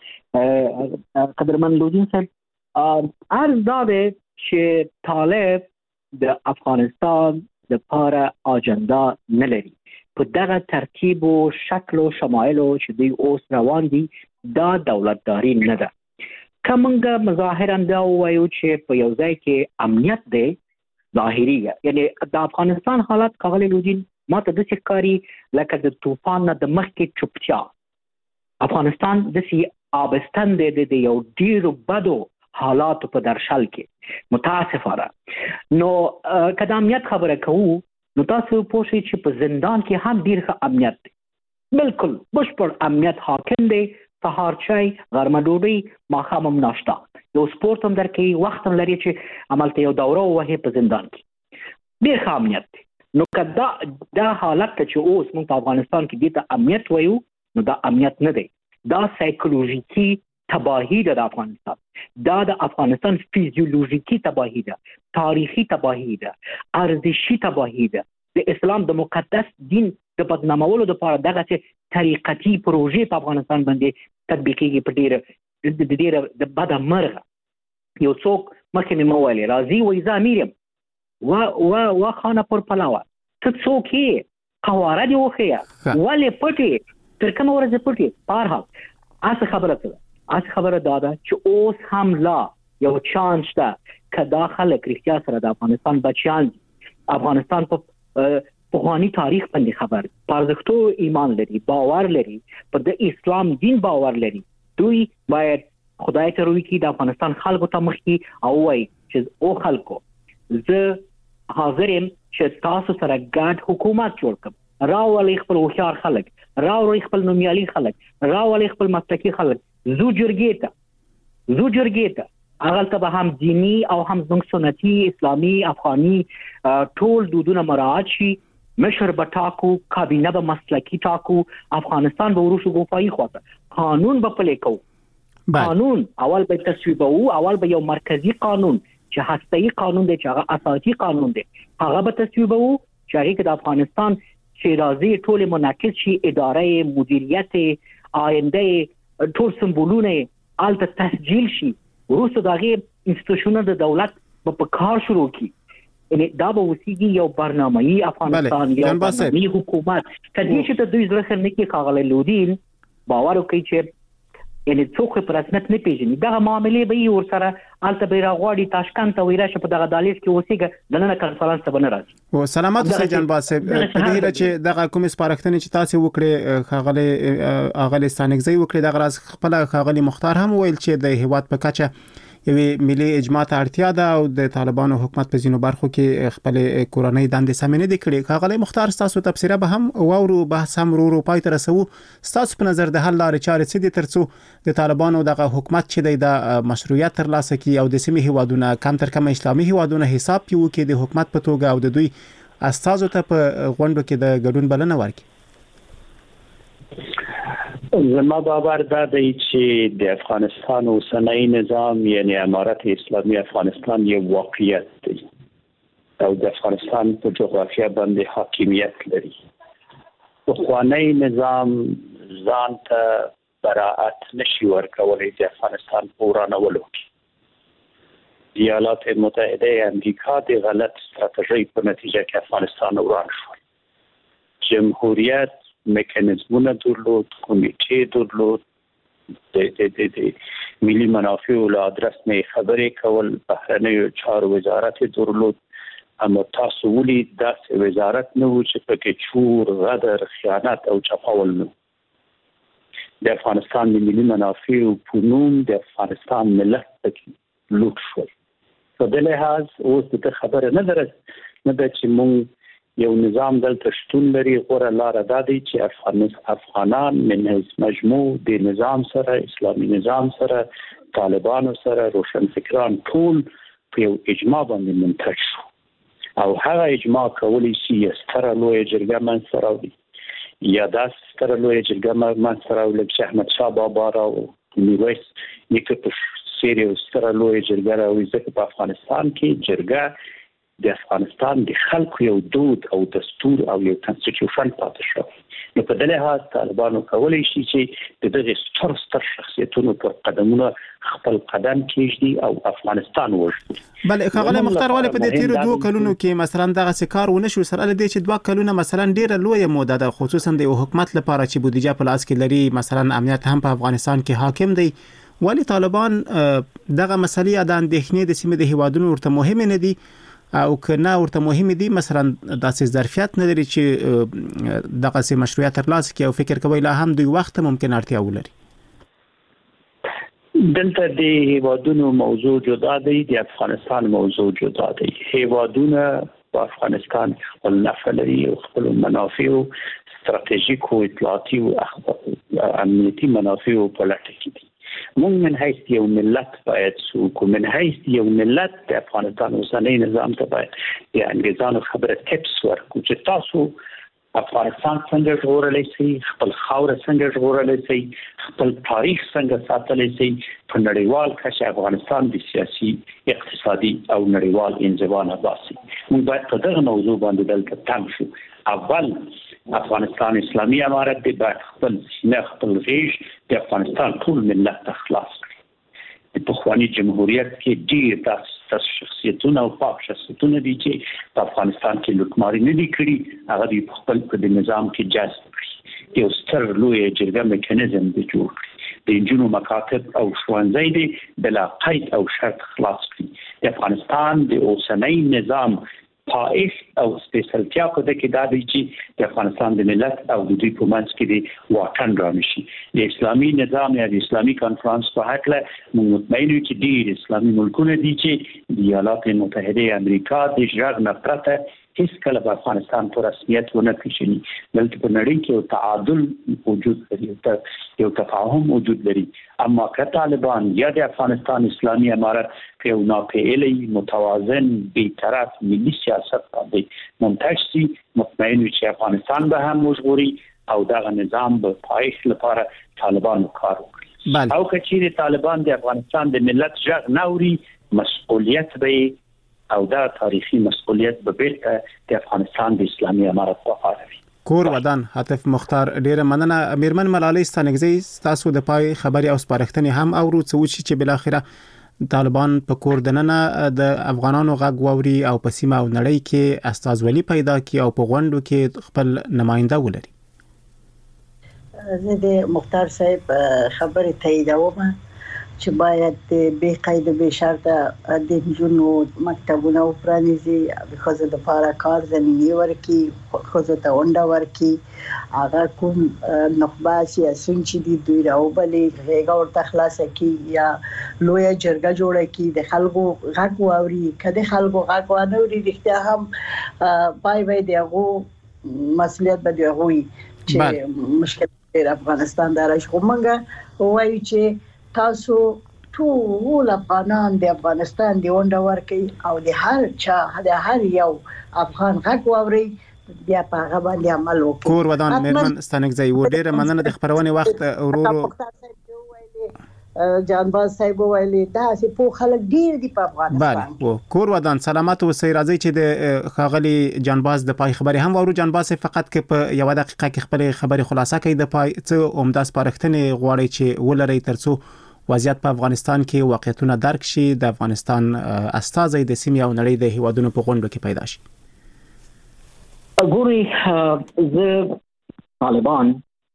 غواړم قدرمن لودین صاحب عرض دا دی چې طالب د افغانستان د پاره اجنډا نه لري په دغه ترتیب او شکل او شمایل چې دوی اوس روان دي دا دولتداري نه ده کومه مظاهره دا وایو چې په یو ځای کې امنیت دی ظاهري یعنی د افغانستان حالت ښاغلی لودین ماته داسې ښکاري لکه د طوفان نه د مخکې چوپتیا افغانستان داسې آبستن دی د یو ډېرو بدو حالاتو په درشل کې متاسفانه نو که د امنیت خبره کوو نو تاسو پوه شئ چې په زندان کې هم ډېر ښه امنیت دی بالکل بشپړ امنیت حاکم دی سهار چای غرمه ډوډۍ ماښام هم ناشته یو سپورت هم درکوي وخت هم لري چې هملته یو دوره ووهې په زندان کې ډېر ښه امنیت دی نو که دا دا حالت ته چې اوس موږ په افغانستان کې دې ته امنیت وایو نو دا امنیت نه دی دا سایکولوژیکي تباهي ده د افغانستان دا د افغانستان فیزیولوژیکي تباهي ده تاریخي تباهي ده ارزشي تباهي ده د اسلام د مقدس دین د بدنامولو لپاره دغه طریقتي پروژې په افغانستان باندې تطبیقېږي په ډېره د ډېره د بده مرغه یو څوک مخکې مې وویلې راځي وایي زه امیر یم و و خانه پر پلاوه ته څوک یې قواره دې وښیه ولې پټې تر کومه ورځې پټې په هر حال هسې خبره څه ده هسې خبره دا ده چې اوس هم لا یو چانس شته که دا خلک رښتیا سره د افغانستان بچیان دي افغانستان په پخوانی تاریخ باندې خبر په ارزښتو ایمان لري باور لري په د اسلام دین باور لري دوی باید خدای ته روی کړي د افغانستان خلکو ته مخ کړي او وایي چې او خلکو زه حاضر یم چې تاسو سره ګډ حکومت جوړ کړم راولئ خپل هوښیار خلک راولئ خپل نومیالي خلک راولئ خپل مسلکي خلک زو جرګې ته زو جرګې ته هغه ته به هم دینی او هم زموږ سنتي اسلامي افغاني ټول دودونه مراعات شي. مشر به ټاکو، کابینه به مسلکی ټاکو، افغانستان به وروشو ګوفایي خواته قانون به پلی کوو. قانون اول به تصویبو، اول به یو مرکزی قانون چې هسته‌ای قانون دی، چې هغه اساسي قانون دی، هغه به تصویبو چې هغه کې د افغانستان چې راځي ټول منعکس شي، اداره، مدیریت، آینده، ټول سمبولونه الته تسجیل شي. وروسته دغه انستیټیوشنونه د دولت په کار شروع کی. یعنی دا به وسیږي یو برنامه‌ای افغانستان، یو برنامه‌ای حکومت. کله چې د دوی ځل سره نکي کاغله لودین باور وکړي چې یعنی څوک په رسمیت نه پیژني دغه معاملې به یې ورسره الته به راغواړي تاشکند ته ویراشه په دغه دالیز کې اوسېګه دنه کانفرنس ته بنه راځي. او سلامات اوسئ جان باسب. په دې را چې دغه کوم سپارښتنې چې تاسو وکړي خاغله اغلی ستانګزي وکړي دغه راز خپل خاغلی مختار هم ویل چې د هیواد په کچه یوې ملي اجماع ته اړتیا ده او د طالبانو حکومت په ځینو برخو کې خپل کورنۍ دندې سمې نه دي کړې. خاغلی مختار تاسو تفسیره به هم واورو، بحث هم ورو ورو پای ته رسو. تاسو په نظر د حل لارې چارې څه دي ترڅو د طالبانو دغه حکومت چې د مشروعیت ترلاسه کړي او د سیمې هیوادونه کم تر کم اسلامي هیوادونه حساب پیو کې د حکومت په توګه او د دوی استازو ته په غونډو کې د ګډون بلنه ورکړي؟ زما باور دا دی چې د افغانستان اوسنی نظام یعنی امارت اسلامي افغانستان یو واقعیت دی او د افغانستان په جغرافیه باندې حاکمیت لري. پخوانی نظام ځان ته براءت نشي ورکولی د افغانستان په ورانولو کې. ایالات متحده امریکا د غلط ستراتیژۍ په نتیجه کې افغانستان وران شو. جمهوریت میکانیزمونه درلود، کمیټې درلود، د د د د ملي منافعو له ادرس نه خبرې کول، بهرنیو چارو وزارت درلود، اما تاسو ولې داسې وزارت نه و چې پکې چور، غدر، خیانت او چپاول نه. د افغانستان د ملي منافعو په نوم د افغانستان ملت پکې لوټ شو. په دې لحاظ اوس د خبره نه درس نه د چې مونږ یو نظام دلته شتون لري. غوره لار دا دی چې افغانان من حیث مجموع د نظام سره، اسلامي نظام سره، طالبانو سره، روشنفکران ټول په یو اجماع باندې منتج شو او هغه اجماع کولی شي ستره لویه جرګه منځته راوړي یا داسې ستره لویه جرګه منځته راوړي چې احمدشاه بابا را او میرویس نیکه په څېر یو ستره لویه جرګه راوړي. ځکه په افغانستان کې جرګه د افغانستان د خلکو یو دود او دستور او یو کنسټیټیوشن پاتې شو. نو په دې لحاظ طالبانو کولی شي چې د دغه ستر ستر شخصیتونو پر قدمونو خپل قدم کېږدي او افغانستان وژغوري. بل خاغلی مختار ولې په دې تیرو دوه کلونو کې مثلا دغه کار ونه شو سره لدې چې دوه کلونه مثلا ډیره لویه موده ده، خصوصا د حکومت لپاره چې بودیجه په لاس کې لري، مثلا امنیت هم په افغانستان کې حاکم دی. ولی طالبان دغه مسلې د اندېښنې د سیمې د هیوادونو ورته مهمه نه دي او کنه ورته مهم دي، مثلا داسې ظرفیت نه لري چې دغه سي مشروعیت ترلاسه کړي او فکر کوي لا هم دوی وخت ممکن اړتیا ولري؟ دلته د هیوادونو موضوع جدا دی، د افغانستان موضوع جدا دی. هیوادونه په افغانستان خپل نفع لري او خپل منافع او ستراتیژیک او اطلاعاتي او امنیتي منافع په لټه کې دي. مونږ من حیث یو ملت باید سوکو من حیث یو ملت د افغانستان اوسنی نظام ته باید د انګریزانو خبره ټیپس ورکو چې تاسو افغانستان څنګه ژغورلی شئ، خپل خاوره څنګه ژغورلی شئ، خپل تاریخ څنګه ساتلی شئ. په نړیوال کچه افغانستان د سیاسي، اقتصادي او نړیوال انزوا نه باسي. موږ باید په دغه موضوع باندې دلته تنګ شو. اول افغانستان اسلامي امارت دی باید خپل سینه، خپل غیږ د افغانستان ټول ملت ته خلاص کړي. د پخواني جمهوریت کې ډېر داسې شخصیتونه او پاک شخصیتونه دي چې په افغانستان کې لوټماري نه دي کړي، هغه دوی په خپل په نظام کې جذب کړي. یو ستر لویه جرګه میکانیزم دی جوړ کړي، د انجونو مکاتب او ښوونځي دی بلا قید او شرط خلاص کړي. د افغانستان د اوسنی نظام پایښت او سپیشلتیا په دې کې دا دی چې د افغانستان د ملت او د دوی په منځ کې د واټن رانشي. د اسلامي نظام یا د اسلامي کانفرنس په هکله موږ مطمئن یو چې ډېر اسلامي ملکونه دي چې د ایالات متحده امریکا د ژغ نه پرته هیڅ کله په افغانستان په رسمیت ونه پیژني. دلته په نړۍ کې یو تعادل وجود لري، یو تفاهم وجود لري. اما که طالبان یا د افغانستان اسلامي امارت په یو ناپېیلی متوازن بیطرف ملي سیاست باندې منتج شي، مطمئن وي چې افغانستان به هم وژغوري او دغه نظام به پایښت لپاره طالبانو کار وکړي. او که چیرې طالبان د افغانستان د ملت غږ نه اوري، مسؤلیت به او دا تاریخي مسؤلیت به بیرته د افغانستان د اسلامي امارت په غاړه وي. کور ودان عاطف مختار، ډیره مننه. میرمن ملالۍ ستانګزی، تاسو د پای خبري او سپارښتنې هم اورو څه چې بل اخره طالبان په کور دننه د افغانانو غږ ووري او په سیمه او نړۍ کې استازولي پیدا کړي او په غونډو کې خپل نماینده ولري. زه د مختار صاحب خبرې تاییدوم چې باید د بې قید او بې شرطه د نجونو مکتبونه پرانیزي، د ښځو لپاره کار زمینه ورکړي، ښځو ته ونډه ورکړي، هغه کوم نخبه سیاسیون چې دي دوی راوبلي، غېږه ورته خلاصه کړي یا لویه جرګه جوړه کړي، د خلکو غږ واوري. که د خلکو غږ وانه اوري، رښتیا هم پای به د هغو مسؤلیت به د هغو وي چې مشکل افغانستان دا راشي. خو موږ وایو چې تاسو ټول افغانان د افغانستان دی ونډه ورکړي او د هر چا د هر یو افغان غږ واوري، بیا په هغه باندې عمل وکړي. کور ودان میرمن ستانګزی، و ډیره مننه د خبرونې وخت ورورو جانباز صاحب ویلي دا چې په خلک ډیر دی په افغانستان. بله، کور ودان سلامات اوسئ. راځي چې د خاغلی جانباز د پای خبري هم ورو. جانباز فقط کې په یو دقیقه کې خبري خبري خلاصه کوي. د پای څه عمده سپارښتنې غواړي چې ولري ترڅو وضعیت په افغانستان کې واقعیتونه درک شي، د افغانستان استازي د سیمې او نړۍ د هیوادونو په غونډو کې پیدا شي؟ ګوري زه طالبان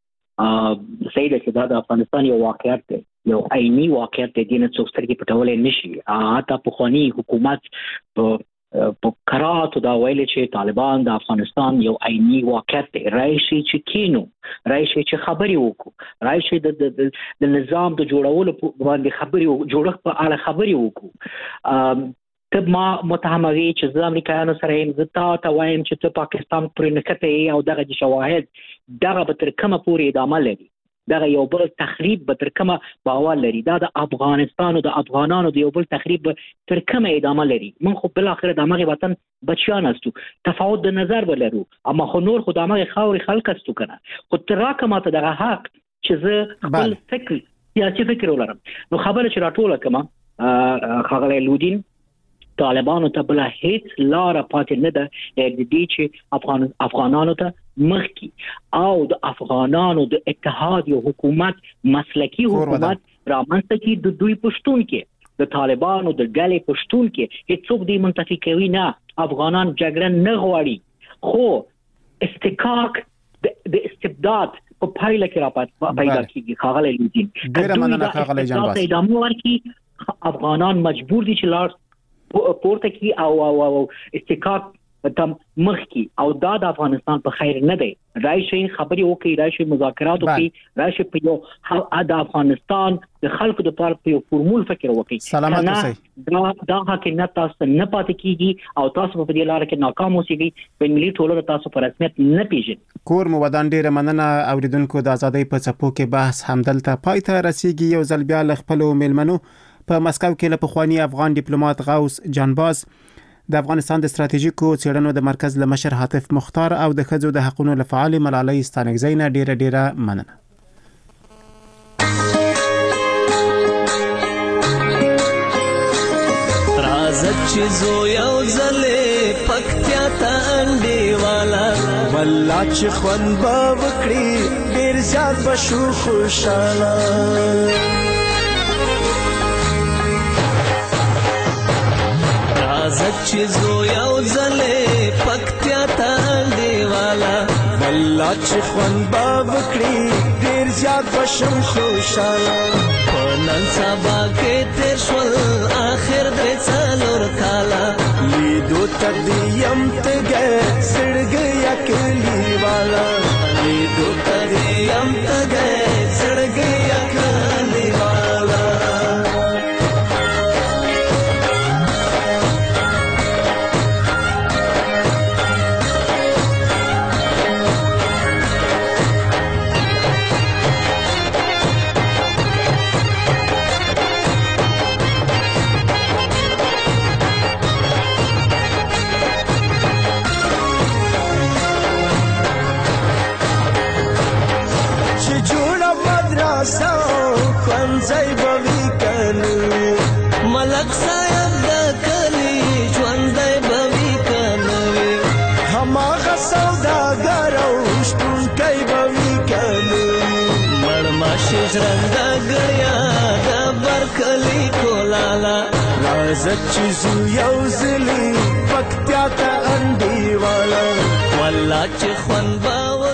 سیده چې دا د افغانستان یو واقعیت دی، یو عیني واقعیت دی، دینه څوک سترګې پټولای نشي. حتی پخوانی حکومت په په قراراتو دا ویل چې طالبان د افغانستان یو عیني واقعیت دی. راشي چې کینو، راشي چې خبرې وکړو، راشي د د نظام د جوړولو باندې خبرې جوړښت په اړه خبرې وکړو. ته ما متهموي چې زه امریکایانو سره یم، زه تا ته وایم چې ته پاکستان پرې نښته یې او دغه د شواهد دغه به تر کومه پورې ادامه لري، دغه یو بل تخریب به تر کومه باور لري، دا د افغانستان او د افغانانو د یو بل تخریب تر کومه ادامه لري. من خو بل اخر د هغه وطن بچیان استو، تفاوت د نظر ولرو، اما خو نور خو د هغه خاوري خلک استو کنه. خو تر راکمه ته دغه حق چې زه خپل فکر سیاسي فکر ولرم. نو خبره چې راټوله کما خغلی لودین طالبانو ته بل هیڅ لار پاتې نه ده د دې چې افغان افغانانو ته مخکي او د افغانانو د اتحاد یو حکومت مسلکی حکومت رامنځته کی د دوی پښتون کې د طالبانو د ډلې پښتون کې هیڅوک دې منتفي کوي نه. افغانان جګړه نه غواړي، خو استحقاق د استبداد په پایله کې را پیدا کیږي. خغلی لودین ډیره مننه خغلی جانباز. ادامه ورکړي، افغانان مجبور دي چې لار پورته کی او او او استحقاق تم مخ کی او دا د افغانستان په خیر نه دی. راشي خبري وکي، راشي مذاکرات وکي، راشي په یو د افغانستان د خلکو د لپاره په یو فورمول فکر وکي. سلامات اوسئ. دا دا حقیقت تاسو نه پاتې کیږي او تاسو په دې لار کې ناکام اوسئ. په ملي ټولنه تاسو په رسمیت نه پیژنئ. کور مو ودان، ډیره مننه. اوریدونکو د ازادۍ په څپو کې بحث همدلته پای ته رسیدي. یو ځل بیا له خپل میلمنو په مسکو کې له پخوانی افغان ډیپلوماټ غوث جانباز، د افغانستان د ستراتیژیکو څېړنو د مرکز له مشر عاطف مختار او د ښځو د حقوقو له فعال ملالۍ ستانګزی نه ډیره ډیره مننه. راځه چې زو یو ځلې پکتیا ته انډې والا والله چې خوند به وکړي ډېر زیات به شو خوشحاله. راځه چې زو یو ځلې پکتیا ته انډې والا والله چې خوند به وکړي ډېر زیات به شم خوشحاله. په نن سبا کې تېر شول آخر درې څلور کاله لیدو ته دې یم تږی زړګی کلي والا، لیدو ته دې یم تږی زړګی کلي والا. چې جوړه مدرسه ښوونځی به وي کنه ملک صاحب د کلي ژوندی به وي کنه هماغه سوداګر او شپونکی به وي کنه مړماشي ژرنده ګړیا د برکلي کولاله راځه چې زو یو ځلي پکتیا ته انډیواله والله چې خوند به